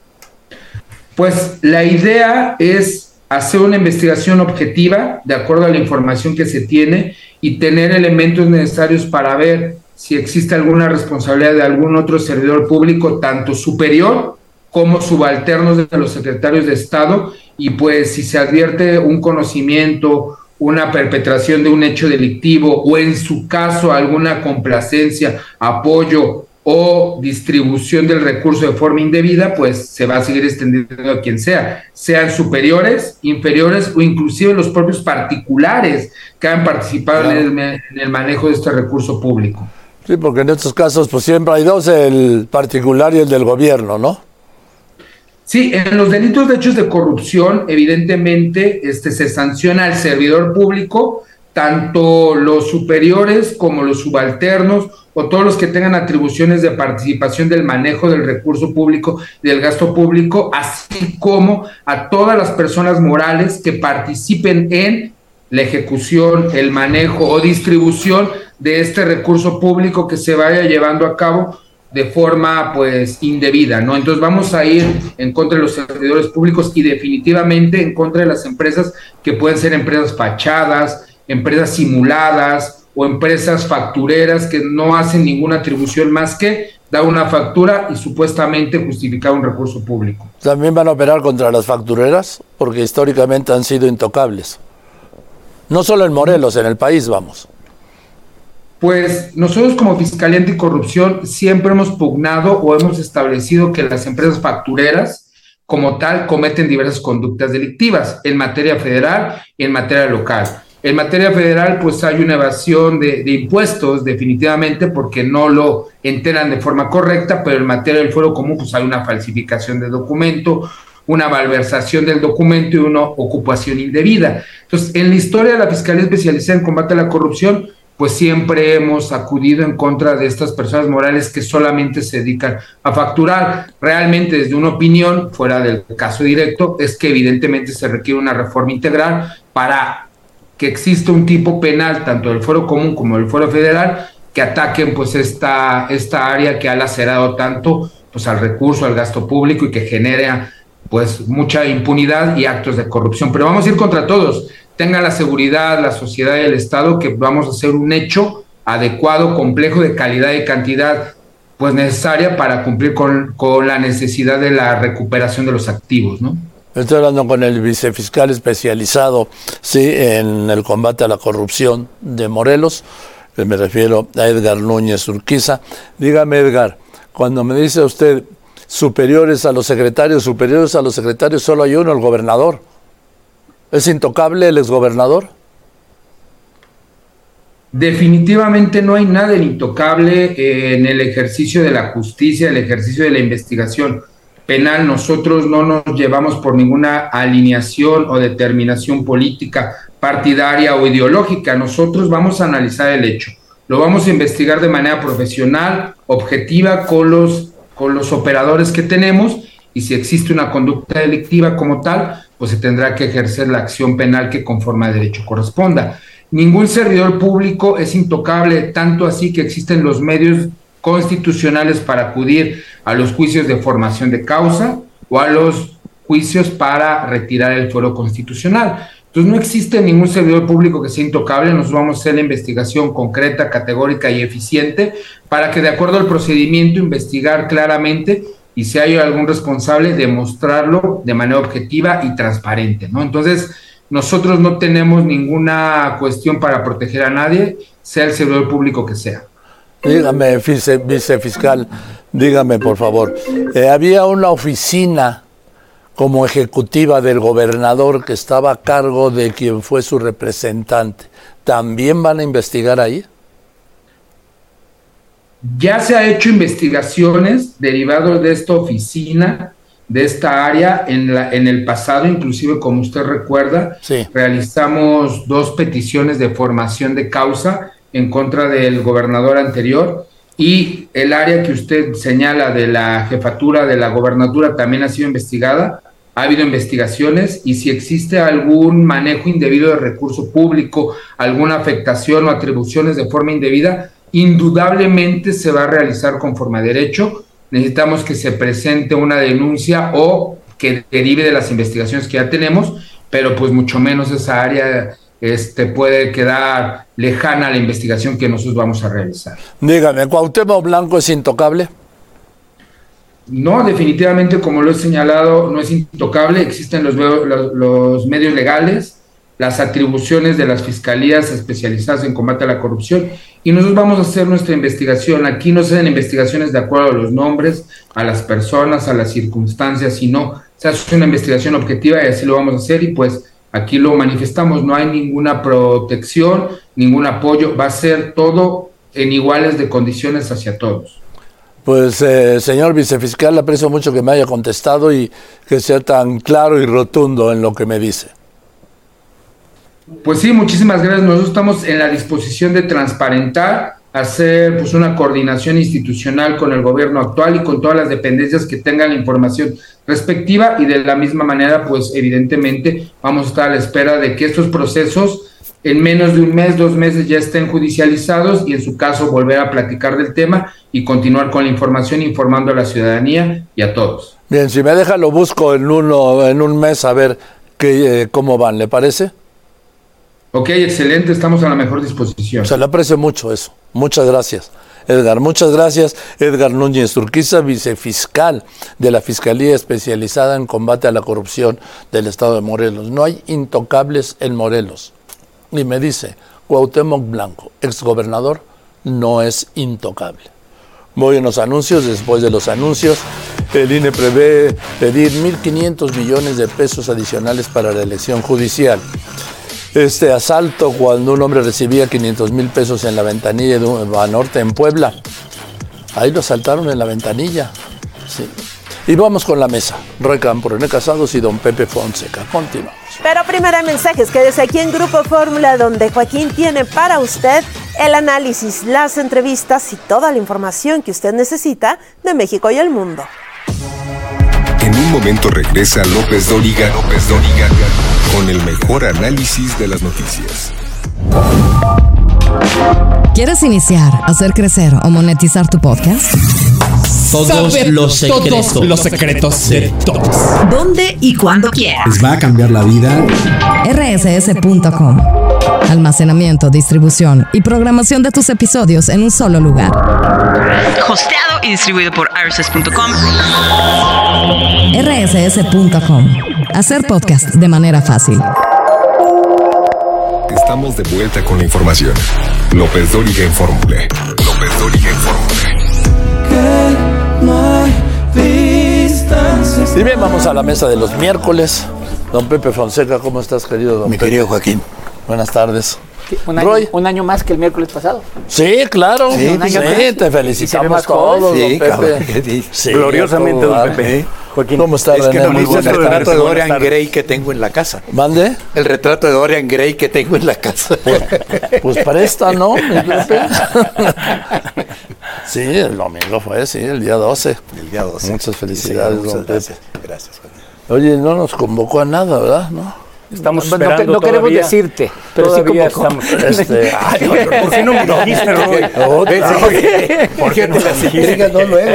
Pues la idea es hacer una investigación objetiva de acuerdo a la información que se tiene y tener elementos necesarios para ver si existe alguna responsabilidad de algún otro servidor público, tanto superior como subalternos de los secretarios de Estado, y pues si se advierte un conocimiento, una perpetración de un hecho delictivo o en su caso alguna complacencia, apoyo o distribución del recurso de forma indebida, pues se va a seguir extendiendo a quien sea, sean superiores, inferiores o inclusive los propios particulares que han participado en el manejo de este recurso público. Sí, porque en estos casos pues siempre hay 2, el particular y el del gobierno, ¿no? Sí, en los delitos de hechos de corrupción, evidentemente se sanciona al servidor público, tanto los superiores como los subalternos o todos los que tengan atribuciones de participación del manejo del recurso público, del gasto público, así como a todas las personas morales que participen en la ejecución, el manejo o distribución de este recurso público que se vaya llevando a cabo de forma pues indebida, ¿no? Entonces vamos a ir en contra de los servidores públicos y definitivamente en contra de las empresas que pueden ser empresas fachadas, empresas simuladas o empresas factureras que no hacen ninguna atribución más que dar una factura y supuestamente justificar un recurso público. ¿También van a operar contra las factureras? Porque históricamente han sido intocables. No solo en Morelos, en el país, vamos. Pues nosotros como Fiscalía Anticorrupción siempre hemos pugnado o hemos establecido que las empresas factureras como tal cometen diversas conductas delictivas en materia federal y en materia local. En materia federal pues hay una evasión de impuestos definitivamente porque no lo enteran de forma correcta, pero en materia del fuero común pues hay una falsificación de documento, una malversación del documento y una ocupación indebida. Entonces, en la historia de la Fiscalía Especializada en Combate a la Corrupción, pues siempre hemos acudido en contra de estas personas morales que solamente se dedican a facturar. Realmente, desde una opinión, fuera del caso directo, es que evidentemente se requiere una reforma integral para que exista un tipo penal, tanto del Fuero Común como del Fuero Federal, que ataquen pues esta área que ha lacerado tanto pues al recurso, al gasto público y que genera pues mucha impunidad y actos de corrupción. Pero vamos a ir contra todos. Tenga la seguridad, la sociedad y el Estado que vamos a hacer un hecho adecuado, complejo, de calidad y cantidad pues necesaria para cumplir con la necesidad de la recuperación de los activos, ¿no? Estoy hablando con el vicefiscal especializado, sí, en el combate a la corrupción de Morelos. Me refiero a Edgar Núñez Urquiza. Dígame, Edgar, cuando me dice usted superiores a los secretarios, solo hay uno, el gobernador. ¿Es intocable el exgobernador? Definitivamente no hay nada intocable en el ejercicio de la justicia, el ejercicio de la investigación penal. Nosotros no nos llevamos por ninguna alineación o determinación política, partidaria o ideológica. Nosotros vamos a analizar el hecho, lo vamos a investigar de manera profesional, objetiva, con los operadores que tenemos, y si existe una conducta delictiva como tal, pues se tendrá que ejercer la acción penal que conforme a derecho corresponda. Ningún servidor público es intocable, tanto así que existen los medios constitucionales para acudir a los juicios de formación de causa o a los juicios para retirar el fuero constitucional. Entonces no existe ningún servidor público que sea intocable. Nos vamos a hacer la investigación concreta, categórica y eficiente para que, de acuerdo al procedimiento, investigar claramente y si hay algún responsable, demostrarlo de manera objetiva y transparente, ¿no? Entonces, nosotros no tenemos ninguna cuestión para proteger a nadie, sea el servidor público que sea. Dígame, vicefiscal, dígame por favor, había una oficina como ejecutiva del gobernador que estaba a cargo de quien fue su representante. ¿También van a investigar ahí? Ya se ha hecho investigaciones derivadas de esta oficina, de esta área, en el pasado, inclusive, como usted recuerda, sí, realizamos 2 peticiones de formación de causa en contra del gobernador anterior, y el área que usted señala de la jefatura de la gobernatura también ha sido investigada. Ha habido investigaciones, y si existe algún manejo indebido de recurso público, alguna afectación o atribuciones de forma indebida, indudablemente se va a realizar conforme a derecho. Necesitamos que se presente una denuncia o que derive de las investigaciones que ya tenemos, pero pues mucho menos esa área puede quedar lejana a la investigación que nosotros vamos a realizar. Dígame, ¿Cuauhtémoc Blanco es intocable? No, definitivamente, como lo he señalado, no es intocable. Existen los medios legales, las atribuciones de las fiscalías especializadas en combate a la corrupción, y nosotros vamos a hacer nuestra investigación. Aquí no se hacen investigaciones de acuerdo a los nombres, a las personas, a las circunstancias, sino se hace una investigación objetiva, y así lo vamos a hacer, y pues aquí lo manifestamos. No hay ninguna protección, ningún apoyo, va a ser todo en iguales de condiciones hacia todos. Pues, señor vicefiscal, aprecio mucho que me haya contestado y que sea tan claro y rotundo en lo que me dice. Pues sí, muchísimas gracias. Nosotros estamos en la disposición de transparentar, hacer pues una coordinación institucional con el gobierno actual y con todas las dependencias que tengan la información respectiva, y de la misma manera, pues evidentemente vamos a estar a la espera de que estos procesos en menos de un mes, 2 meses ya estén judicializados, y en su caso volver a platicar del tema y continuar con la información, informando a la ciudadanía y a todos. Bien, si me deja lo busco en un mes a ver cómo van, ¿le parece? Ok, excelente, estamos a la mejor disposición. Se le aprecio mucho eso. Muchas gracias, Edgar. Muchas gracias, Edgar Núñez Urquiza, vicefiscal de la Fiscalía Especializada en Combate a la Corrupción del Estado de Morelos. No hay intocables en Morelos. Y me dice, Cuauhtémoc Blanco, exgobernador, no es intocable. Voy en los anuncios. Después de los anuncios, el INE prevé pedir 1.500 millones de pesos adicionales para la elección judicial. Este asalto, cuando un hombre recibía 500,000 pesos en la ventanilla de Banorte en Puebla, ahí lo asaltaron en la ventanilla. Sí. Y vamos con la mesa. Roy Campo, René Casados y don Pepe Fonseca. Continuamos. Pero primero hay mensajes que desde aquí en Grupo Fórmula, donde Joaquín tiene para usted el análisis, las entrevistas y toda la información que usted necesita de México y el mundo. En un momento regresa López Dóriga, con el mejor análisis de las noticias. ¿Quieres iniciar, hacer crecer o monetizar tu podcast? Todos los secretos de todos. ¿Dónde y cuándo quieras? Les va a cambiar la vida. rss.com. Almacenamiento, distribución y programación de tus episodios en un solo lugar. Hosteado y distribuido por rss.com. rss.com. Hacer podcast de manera fácil. Estamos de vuelta con la información. López Dóriga en Fórmula. Y bien, vamos a la mesa de los miércoles. Don Pepe Fonseca, ¿cómo estás, querido don Pepe? Querido Joaquín. Buenas tardes. Un año más que el miércoles pasado. Sí, claro. Sí, te felicitamos todos, sí, don Pepe. Sí, gloriosamente, don Pepe. Joaquín, ¿cómo está? Es que no me gusta el retrato de Dorian Gray que tengo en la casa. ¿Mande? El retrato de Dorian Gray que tengo en la casa. Pues presta, ¿no? Sí, el domingo fue, sí, el día 12. El día 12. Muchas felicidades, don Pepe. Gracias, Joaquín. Oye, no nos convocó a nada, ¿verdad? ¿No? Estamos esperando, no queremos decirte, pero sí convocó. ¿Por qué no me dijiste, Roy? ¿Por qué las intrigas no luego,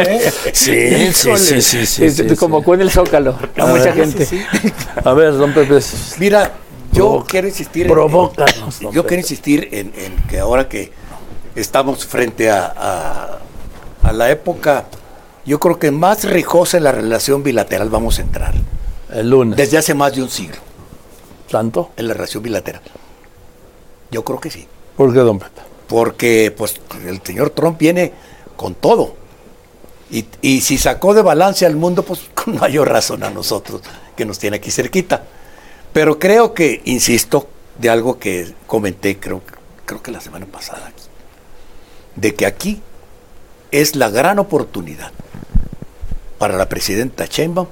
Sí. Convocó en el Zócalo a mucha gente. Sí. A ver, don Pepe. Mira, yo quiero insistir. Provócanos. Yo quiero insistir en que ahora que estamos frente a la época, yo creo que más rijosa en la relación bilateral vamos a entrar. El lunes. Desde hace más de un siglo. ¿Tanto? En la relación bilateral. Yo creo que sí. ¿Por qué, don Pepe? Porque pues el señor Trump viene con todo. Y si sacó de balance al mundo, pues con mayor razón a nosotros, que nos tiene aquí cerquita. Pero creo que, insisto, de algo que comenté, creo que la semana pasada, de que aquí es la gran oportunidad para la presidenta Sheinbaum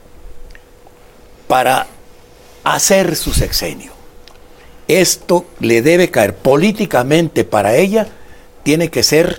para hacer su sexenio. Esto le debe caer políticamente para ella, tiene que ser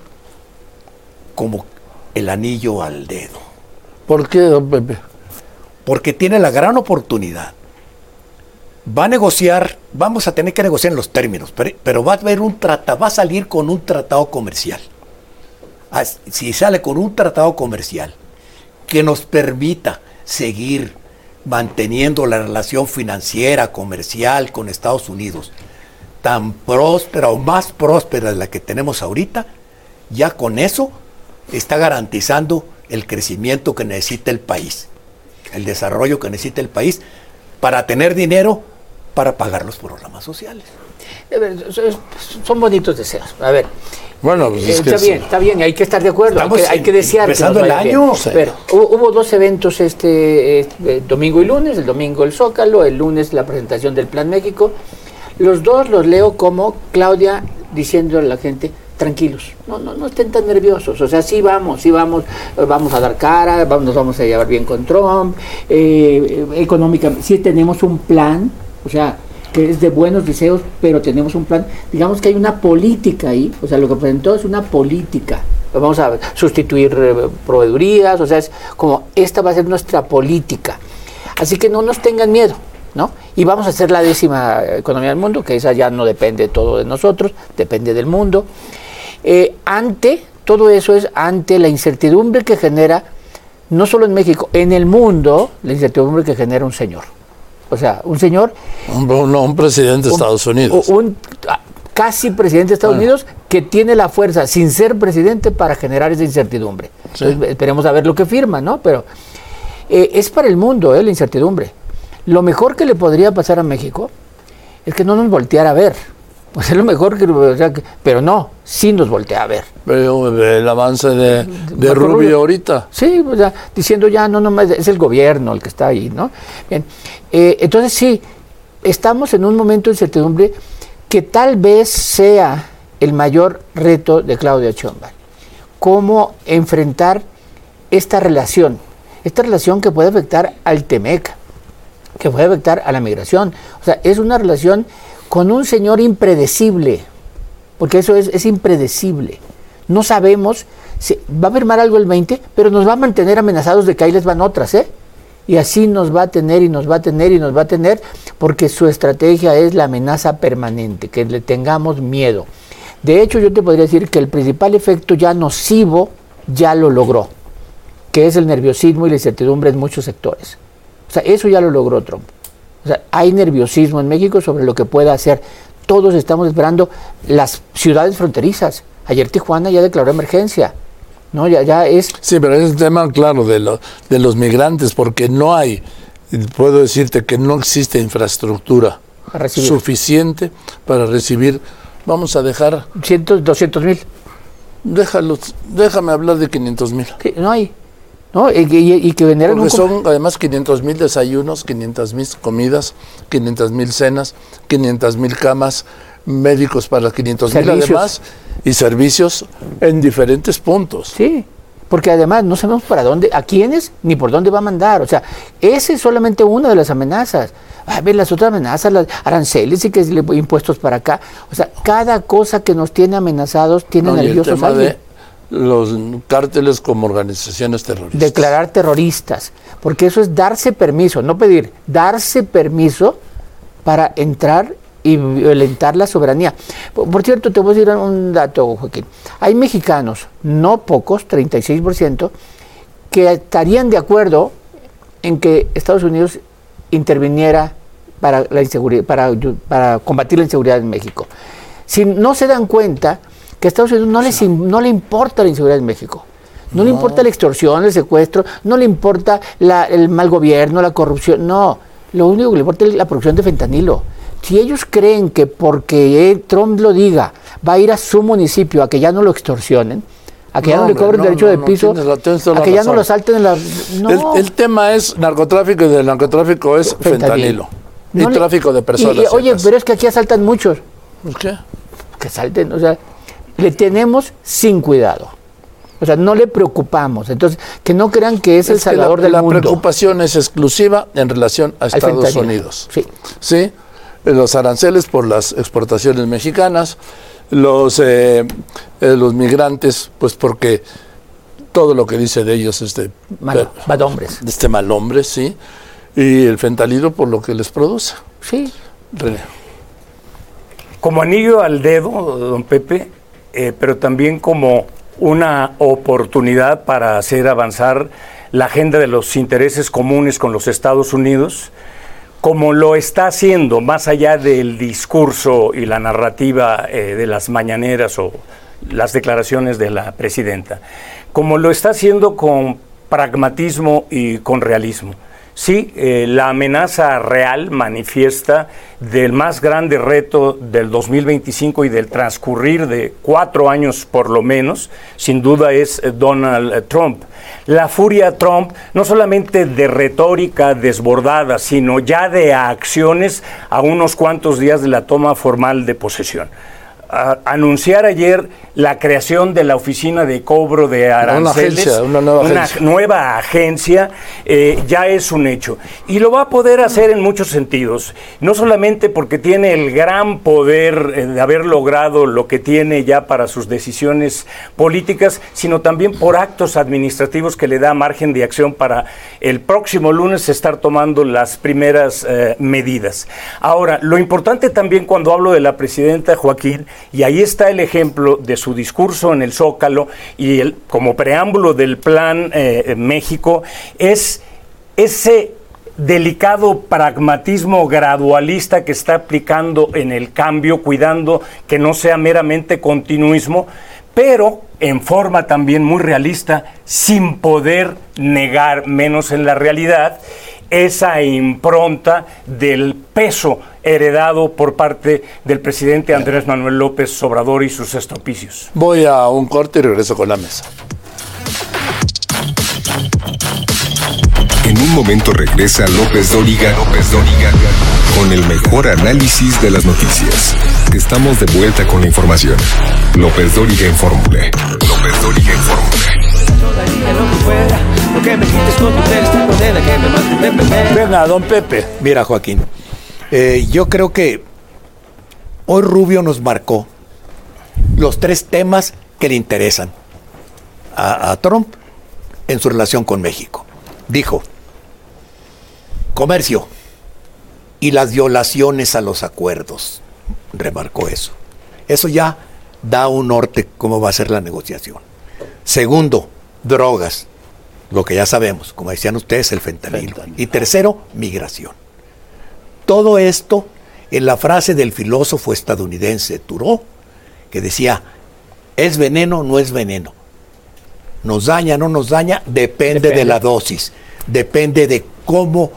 como el anillo al dedo. ¿Por qué, don Pepe? Porque tiene la gran oportunidad. Va a negociar, vamos a tener que negociar en los términos, pero va a haber va a salir con un tratado comercial. Si sale con un tratado comercial que nos permita seguir manteniendo la relación financiera, comercial con Estados Unidos, tan próspera o más próspera de la que tenemos ahorita, ya con eso está garantizando el crecimiento que necesita el país, el desarrollo que necesita el país para tener dinero para pagar los programas sociales. Son bonitos deseos. A ver. Bueno, pues está bien, hay que estar de acuerdo, hay que desear. Empezando el año. Pero hubo dos eventos domingo y lunes, el domingo el Zócalo, el lunes la presentación del Plan México. Los dos los leo como Claudia diciendo a la gente, tranquilos, no estén tan nerviosos, o sea, sí vamos a dar cara, nos vamos a llevar bien con Trump, económicamente, sí tenemos un plan, o sea, que es de buenos deseos, pero tenemos un plan, digamos que hay una política ahí, o sea, lo que presentó es una política, vamos a sustituir proveedurías, o sea, es como, esta va a ser nuestra política, así que no nos tengan miedo, ¿no? Y vamos a hacer la 10ª economía del mundo, que esa ya no depende todo de nosotros, depende del mundo. Todo eso es ante la incertidumbre que genera, no solo en México, en el mundo, la incertidumbre que genera un señor. O sea, un señor... Un presidente de Estados Unidos. Un casi presidente de Estados Unidos que tiene la fuerza, sin ser presidente, para generar esa incertidumbre. Sí. Entonces, esperemos a ver lo que firma, ¿no? Pero es para el mundo, la incertidumbre. Lo mejor que le podría pasar a México es que no nos volteara a ver. Pues es lo mejor pero no, sí nos voltea a ver. Pero el avance de Rubio ahorita. Sí, o sea, diciendo ya no, es el gobierno el que está ahí, ¿no? Bien, entonces sí, estamos en un momento de incertidumbre que tal vez sea el mayor reto de Claudia Sheinbaum. Cómo enfrentar esta relación esta relación que puede afectar al TEMEC, que puede afectar a la migración. O sea, es una relación con un señor impredecible, porque eso es impredecible. No sabemos si va a firmar algo el 20, pero nos va a mantener amenazados de que ahí les van otras, y así nos va a tener y nos va a tener y nos va a tener, porque su estrategia es la amenaza permanente, que le tengamos miedo. De hecho, yo te podría decir que el principal efecto ya nocivo ya lo logró, que es el nerviosismo y la incertidumbre en muchos sectores. O sea, eso ya lo logró Trump. O sea, hay nerviosismo en México sobre lo que pueda hacer. Todos estamos esperando las ciudades fronterizas. Ayer Tijuana ya declaró emergencia. No, ya es... Sí, pero es un tema claro de los migrantes, porque no hay, puedo decirte que no existe infraestructura suficiente para recibir. Vamos a dejar 200,000. Déjame hablar de 500,000. Sí, no hay. ¿No? Y que venderan porque son además 500,000 desayunos, 500,000 comidas, 500,000 cenas, 500,000 camas, médicos para 500,000 además, y servicios en diferentes puntos. Sí, porque además no sabemos para dónde, a quiénes, ni por dónde va a mandar. O sea, esa es solamente una de las amenazas. A ver, las otras amenazas, las aranceles y que impuestos para acá. O sea, cada cosa que nos tiene amenazados tiene nerviosos a alguien. Los cárteles como organizaciones terroristas. Declarar terroristas, porque eso es darse permiso, no pedir, darse permiso para entrar y violentar la soberanía. Por cierto, te voy a decir un dato, Joaquín. Hay mexicanos, no pocos, 36%, que estarían de acuerdo en que Estados Unidos interviniera para la inseguridad, para combatir la inseguridad en México. Si no se dan cuenta que a Estados Unidos no le importa la inseguridad en México. No le importa la extorsión, el secuestro, no le importa el mal gobierno, la corrupción, no. Lo único que le importa es la producción de fentanilo. Si ellos creen que porque Trump lo diga, va a ir a su municipio a que ya no lo extorsionen, a que ya no le cobren derecho de piso, a que ya no lo salten en la... No. El tema es narcotráfico y del narcotráfico es fentanilo. Y tráfico de personas. Oye, pero es que aquí asaltan muchos. ¿Por qué? Que salten, o sea, le tenemos sin cuidado. O sea, no le preocupamos. Entonces, que no crean que es el salvador del mundo. La preocupación es exclusiva en relación a Estados Unidos. Sí. Los aranceles por las exportaciones mexicanas, los migrantes, pues porque todo lo que dice de ellos es de mal hombres. De mal hombre, sí. Y el fentanilo por lo que les produce. Sí. René. Como anillo al dedo, don Pepe, pero también como una oportunidad para hacer avanzar la agenda de los intereses comunes con los Estados Unidos, como lo está haciendo más allá del discurso y la narrativa de las mañaneras o las declaraciones de la presidenta, como lo está haciendo con pragmatismo y con realismo. Sí, la amenaza real manifiesta del más grande reto del 2025 y del transcurrir de 4 años por lo menos, sin duda es Donald Trump. La furia Trump, no solamente de retórica desbordada, sino ya de acciones a unos cuantos días de la toma formal de posesión. Anunciar ayer la creación de la oficina de cobro de aranceles, una nueva agencia, ya es un hecho. Y lo va a poder hacer en muchos sentidos, no solamente porque tiene el gran poder de haber logrado lo que tiene ya para sus decisiones políticas, sino también por actos administrativos que le da margen de acción para el próximo lunes estar tomando las primeras medidas. Ahora, lo importante también cuando hablo de la presidenta, Joaquín, y ahí está el ejemplo de su discurso en el Zócalo y como preámbulo del Plan México, es ese delicado pragmatismo gradualista que está aplicando en el cambio, cuidando que no sea meramente continuismo, pero en forma también muy realista, sin poder negar, menos en la realidad, esa impronta del peso heredado por parte del presidente Andrés Manuel López Obrador y sus estropicios. Voy a un corte y regreso con la mesa. En un momento regresa López Dóriga con el mejor análisis de las noticias. Estamos de vuelta con la información. López Dóriga en Fórmula. que me quites con tu esta condena que me mate. Venga, don Pepe. Mira, Joaquín, yo creo que hoy Rubio nos marcó los 3 temas que le interesan a Trump en su relación con México. Dijo, comercio y las violaciones a los acuerdos. Remarcó eso. Eso ya da un norte cómo va a ser la negociación. Segundo, drogas, lo que ya sabemos, como decían ustedes, el fentanilo. Y tercero, migración. Todo esto en la frase del filósofo estadounidense Thoreau, que decía, ¿es veneno o no es veneno? ¿Nos daña o no nos daña? Depende de la dosis, depende de cómo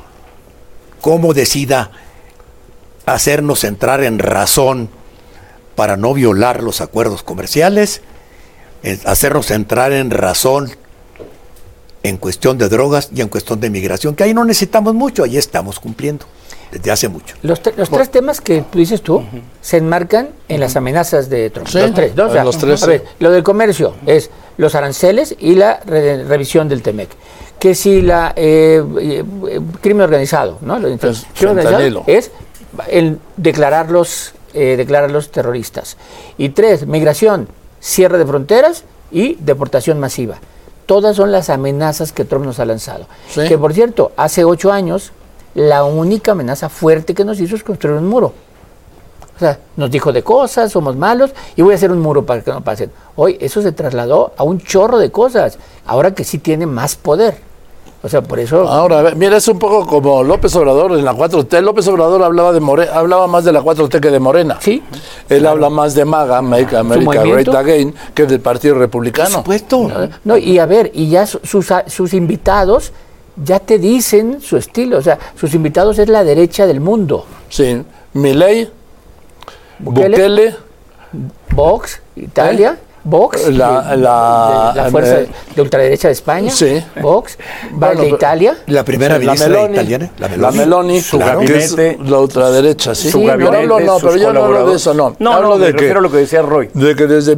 decida hacernos entrar en razón para no violar los acuerdos comerciales, hacernos entrar en razón en cuestión de drogas y en cuestión de migración, que ahí no necesitamos mucho, ahí estamos cumpliendo desde hace mucho. Los 3 temas que dices tú se enmarcan en las amenazas de Trump. Sí, los 3, ¿no? O sea, los 3. A ver, lo del comercio es los aranceles y la revisión del TEMEC. Que si la crimen organizado, ¿no? Lo crimen organizado es el declararlos terroristas. Y 3, migración, cierre de fronteras y deportación masiva. Todas son las amenazas que Trump nos ha lanzado. Sí. Que por cierto, hace 8 años, la única amenaza fuerte que nos hizo es construir un muro. O sea, nos dijo de cosas, somos malos, y voy a hacer un muro para que no pasen. Hoy eso se trasladó a un chorro de cosas, ahora que sí tiene más poder. O sea, por eso... Ahora, mira, es un poco como López Obrador en la 4T. López Obrador hablaba más de la 4T que de Morena. Sí. Él habla más de MAGA, Make America Great Again, que del Partido Republicano. Por supuesto. No, y a ver, y ya sus invitados ya te dicen su estilo. O sea, sus invitados es la derecha del mundo. Sí. Milei, Bukele, Vox, Italia... Vox, la fuerza de ultraderecha de España, sí. Vox, de Italia. La primera ministra italiana, la Meloni, su gabinete, la ultraderecha, sí. Su gabinete, pero yo no hablo de eso, no. Hablo de que, lo que decía Roy. De que desde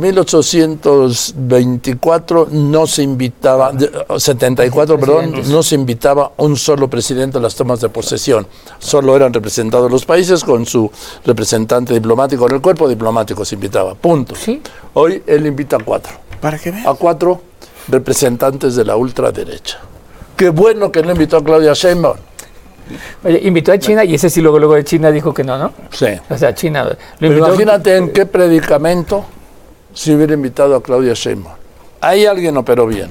1824 no se invitaba, 74, perdón, no se invitaba un solo presidente a las tomas de posesión. Solo eran representados los países con su representante diplomático, en el cuerpo diplomático se invitaba, punto. Sí. Hoy él invita a 4. ¿Para qué vean? A 4 representantes de la ultraderecha. Qué bueno que no invitó a Claudia Sheinbaum. Oye, invitó a China y ese sí luego de China dijo que no, ¿no? Sí. O sea, China... Pero imagínate en qué predicamento si hubiera invitado a Claudia Sheinbaum. Ahí alguien operó bien.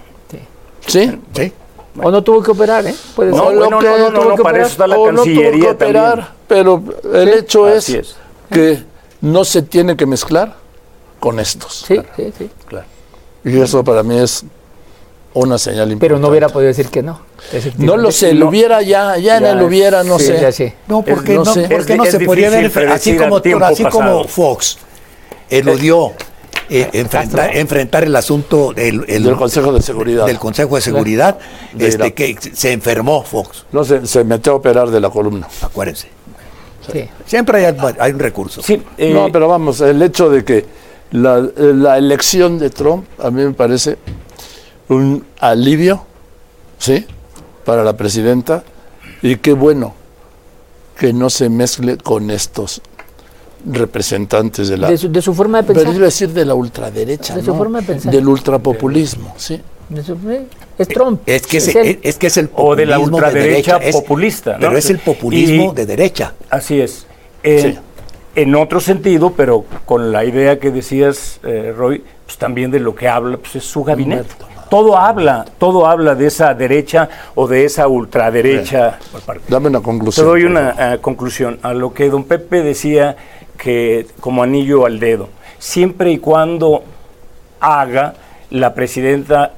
Sí. ¿Sí? O no tuvo que operar, ¿eh? Puede ser. No, para eso está la Cancillería también. Pero el hecho es que no se tiene que mezclar con estos. Sí. Claro. Y eso para mí es una señal importante. Pero no hubiera podido decir que no. No lo sé, lo hubiera ya en el hubiera, no sé. Ya sé. No, porque no se podía ver así como Fox eludió enfrentar el asunto del Consejo de Seguridad. Del Consejo de Seguridad, que se enfermó Fox. No, se metió a operar de la columna. Acuérdense. Sí. Siempre hay un recurso. Sí, no, pero vamos, el hecho de que la elección de Trump a mí me parece un alivio, ¿sí?, para la presidenta, y qué bueno que no se mezcle con estos representantes de la... De su forma de pensar. Pero iba a decir de la ultraderecha, de su forma de pensar. Del ultrapopulismo, sí. Es Trump. Es que es el populismo o de la ultraderecha de populista, ¿no? Pero es el populismo de derecha. Así es. En otro sentido, pero con la idea que decías, Roy, pues también de lo que habla, pues es su gabinete. Todo habla de esa derecha o de esa ultraderecha. Dame una conclusión. Te doy una conclusión a lo que don Pepe decía, que como anillo al dedo, siempre y cuando haga la presidenta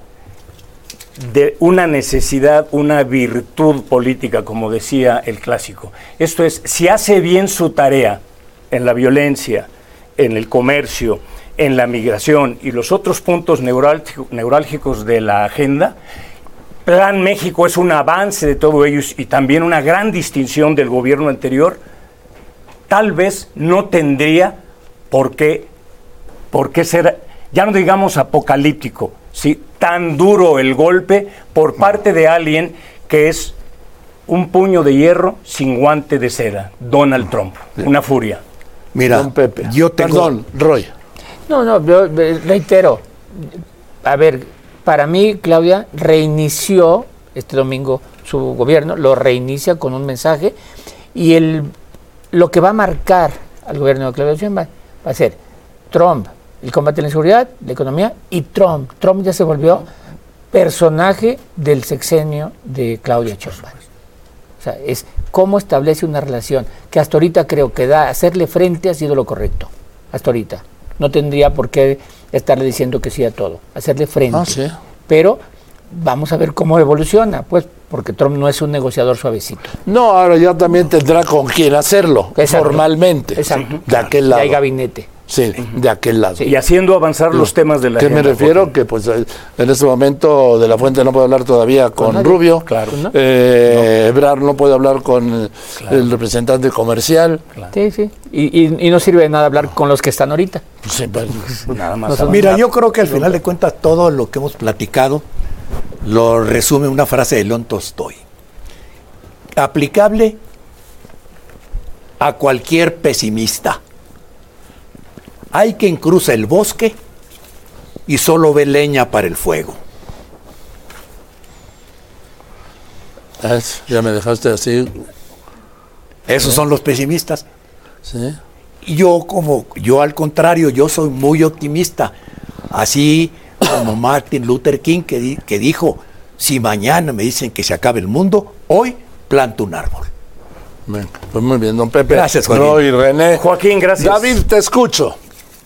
de una necesidad, una virtud política, como decía el clásico. Esto es, si hace bien su tarea en la violencia, en el comercio, en la migración y los otros puntos neurálgicos de la agenda, Plan México es un avance de todo ello y también una gran distinción del gobierno anterior. Tal vez no tendría por qué ser, ya no digamos apocalíptico, ¿sí? tan duro el golpe por parte de alguien que es un puño de hierro sin guante de seda, Donald Trump, una furia. Mira, Don Pepe. yo tengo... Perdón, Roy. No, yo reitero, a ver, para mí Claudia reinició este domingo su gobierno, lo reinicia con un mensaje y lo que va a marcar al gobierno de Claudia Sheinbaum va a ser Trump, el combate a la inseguridad, la economía y Trump. Trump ya se volvió personaje del sexenio de Claudia Sheinbaum. O sea, es cómo establece una relación que hasta ahorita creo que hacerle frente ha sido lo correcto. Hasta ahorita. No tendría por qué estarle diciendo que sí a todo. Hacerle frente. Sí. Pero vamos a ver cómo evoluciona, pues, porque Trump no es un negociador suavecito. No, ahora ya también tendrá con quién hacerlo, formalmente. Exacto. De aquel lado. Ya hay gabinete. Sí, de aquel lado. Sí, y haciendo avanzar los temas de la agenda. ¿Qué me refiero? Porque... Que pues en este momento De la Fuente no puede hablar todavía con Rubio. Claro. Ebrard no puede hablar con el representante comercial. Claro. Sí. Y no sirve de nada hablar con los que están ahorita. Sí, pues, nada más. Mira, yo creo que al final de cuentas todo lo que hemos platicado lo resume una frase de León Tolstoy. Aplicable a cualquier pesimista. Hay quien cruza el bosque y solo ve leña para el fuego. Ya me dejaste así. Esos son los pesimistas. Sí. Yo al contrario, yo soy muy optimista. Así como Martin Luther King que dijo, si mañana me dicen que se acabe el mundo, hoy planto un árbol. Venga, pues muy bien, don Pepe. Gracias, Joaquín. Roy, René. Joaquín, gracias. David, te escucho.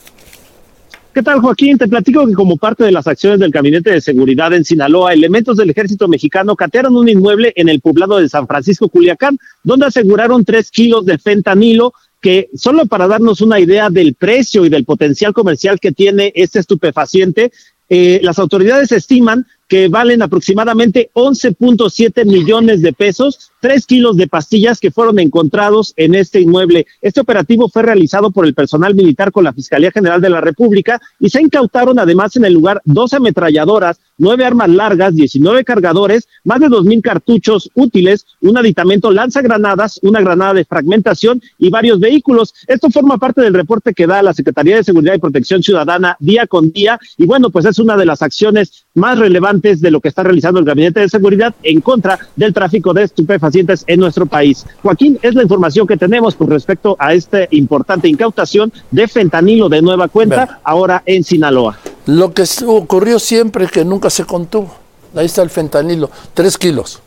¿Qué tal, Joaquín? Te platico que como parte de las acciones del Gabinete de Seguridad en Sinaloa, elementos del Ejército Mexicano catearon un inmueble en el poblado de San Francisco, Culiacán, donde aseguraron 3 kilos de fentanilo, que solo para darnos una idea del precio y del potencial comercial que tiene este estupefaciente, las autoridades estiman que valen aproximadamente 11.7 millones de pesos, 3 kilos de pastillas que fueron encontrados en este inmueble. Este operativo fue realizado por el personal militar con la Fiscalía General de la República y se incautaron además en el lugar 12 ametralladoras, 9 armas largas, 19 cargadores, más de 2,000 cartuchos útiles, un aditamento lanzagranadas, una granada de fragmentación y varios vehículos. Esto forma parte del reporte que da la Secretaría de Seguridad y Protección Ciudadana día con día y bueno, pues es una de las acciones más relevantes de lo que está realizando el Gabinete de Seguridad en contra del tráfico de estupefacientes en nuestro país. Joaquín, es la información que tenemos con respecto a esta importante incautación de fentanilo de nueva cuenta, ahora en Sinaloa. Lo que ocurrió siempre que nunca se contuvo. Ahí está el fentanilo, 3 kilos.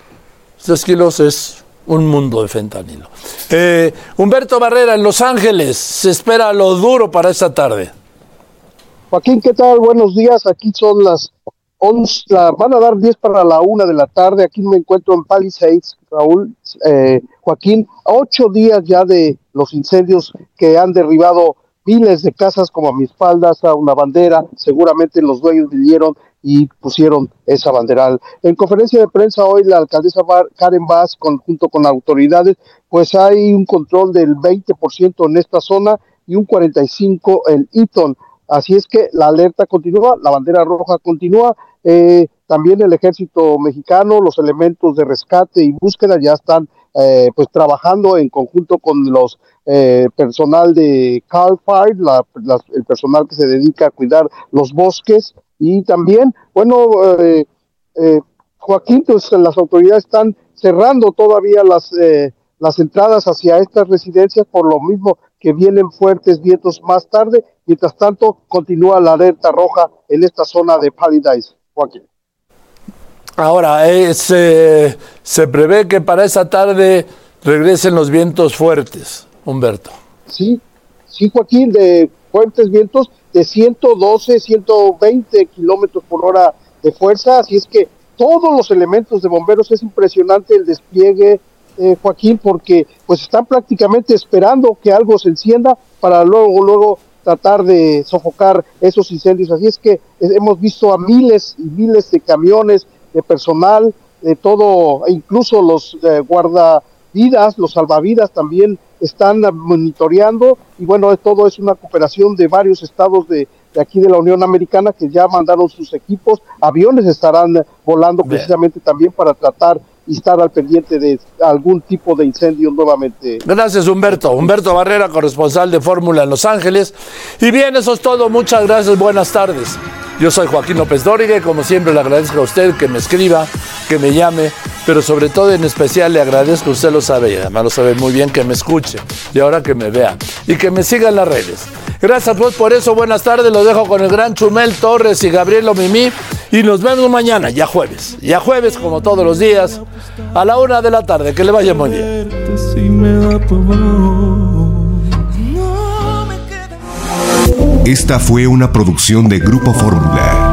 3 kilos es un mundo de fentanilo. Humberto Barrera, en Los Ángeles, se espera lo duro para esta tarde. Joaquín, ¿qué tal? Buenos días, aquí son las 11, van a dar 10 para la 1 de la tarde, aquí me encuentro en Palisades, Raúl, Joaquín, a 8 días ya de los incendios que han derribado miles de casas, como a mi espalda está una bandera, seguramente los dueños vinieron y pusieron esa bandera. En conferencia de prensa hoy la alcaldesa Karen Bass, junto con autoridades, pues hay un control del 20% en esta zona y un 45% en Eaton. Así es que la alerta continúa, la bandera roja continúa, también el ejército mexicano, los elementos de rescate y búsqueda ya están pues trabajando en conjunto con los personal de Cal Fire, el personal que se dedica a cuidar los bosques y también, bueno, Joaquín, pues las autoridades están cerrando todavía las entradas hacia estas residencias por lo mismo que vienen fuertes vientos más tarde. Mientras tanto, continúa la alerta roja en esta zona de Paradise, Joaquín. Ahora, se prevé que para esa tarde regresen los vientos fuertes, Humberto. Sí, Joaquín, de fuertes vientos de 112, 120 kilómetros por hora de fuerza, así es que todos los elementos de bomberos, es impresionante el despliegue, Joaquín, porque pues están prácticamente esperando que algo se encienda para luego tratar de sofocar esos incendios. Así es que hemos visto a miles y miles de camiones, de personal, de todo, incluso los guardavidas, los salvavidas también están monitoreando, y bueno, todo es una cooperación de varios estados de de aquí de la Unión Americana, que ya mandaron sus equipos, aviones estarán volando precisamente también para tratar y estar al pendiente de algún tipo de incendio nuevamente. Gracias, Humberto. Humberto Barrera, corresponsal de Fórmula en Los Ángeles. Y bien, eso es todo. Muchas gracias. Buenas tardes. Yo soy Joaquín López Dóriga y como siempre le agradezco a usted que me escriba, que me llame, pero sobre todo en especial le agradezco, usted lo sabe y además lo sabe muy bien, que me escuche y ahora que me vea y que me siga en las redes. Gracias pues por eso, buenas tardes, los dejo con el gran Chumel Torres y Gabriel Omimí y nos vemos mañana, ya jueves como todos los días, a la 1 de la tarde, que le vaya muy bien. Esta fue una producción de Grupo Fórmula.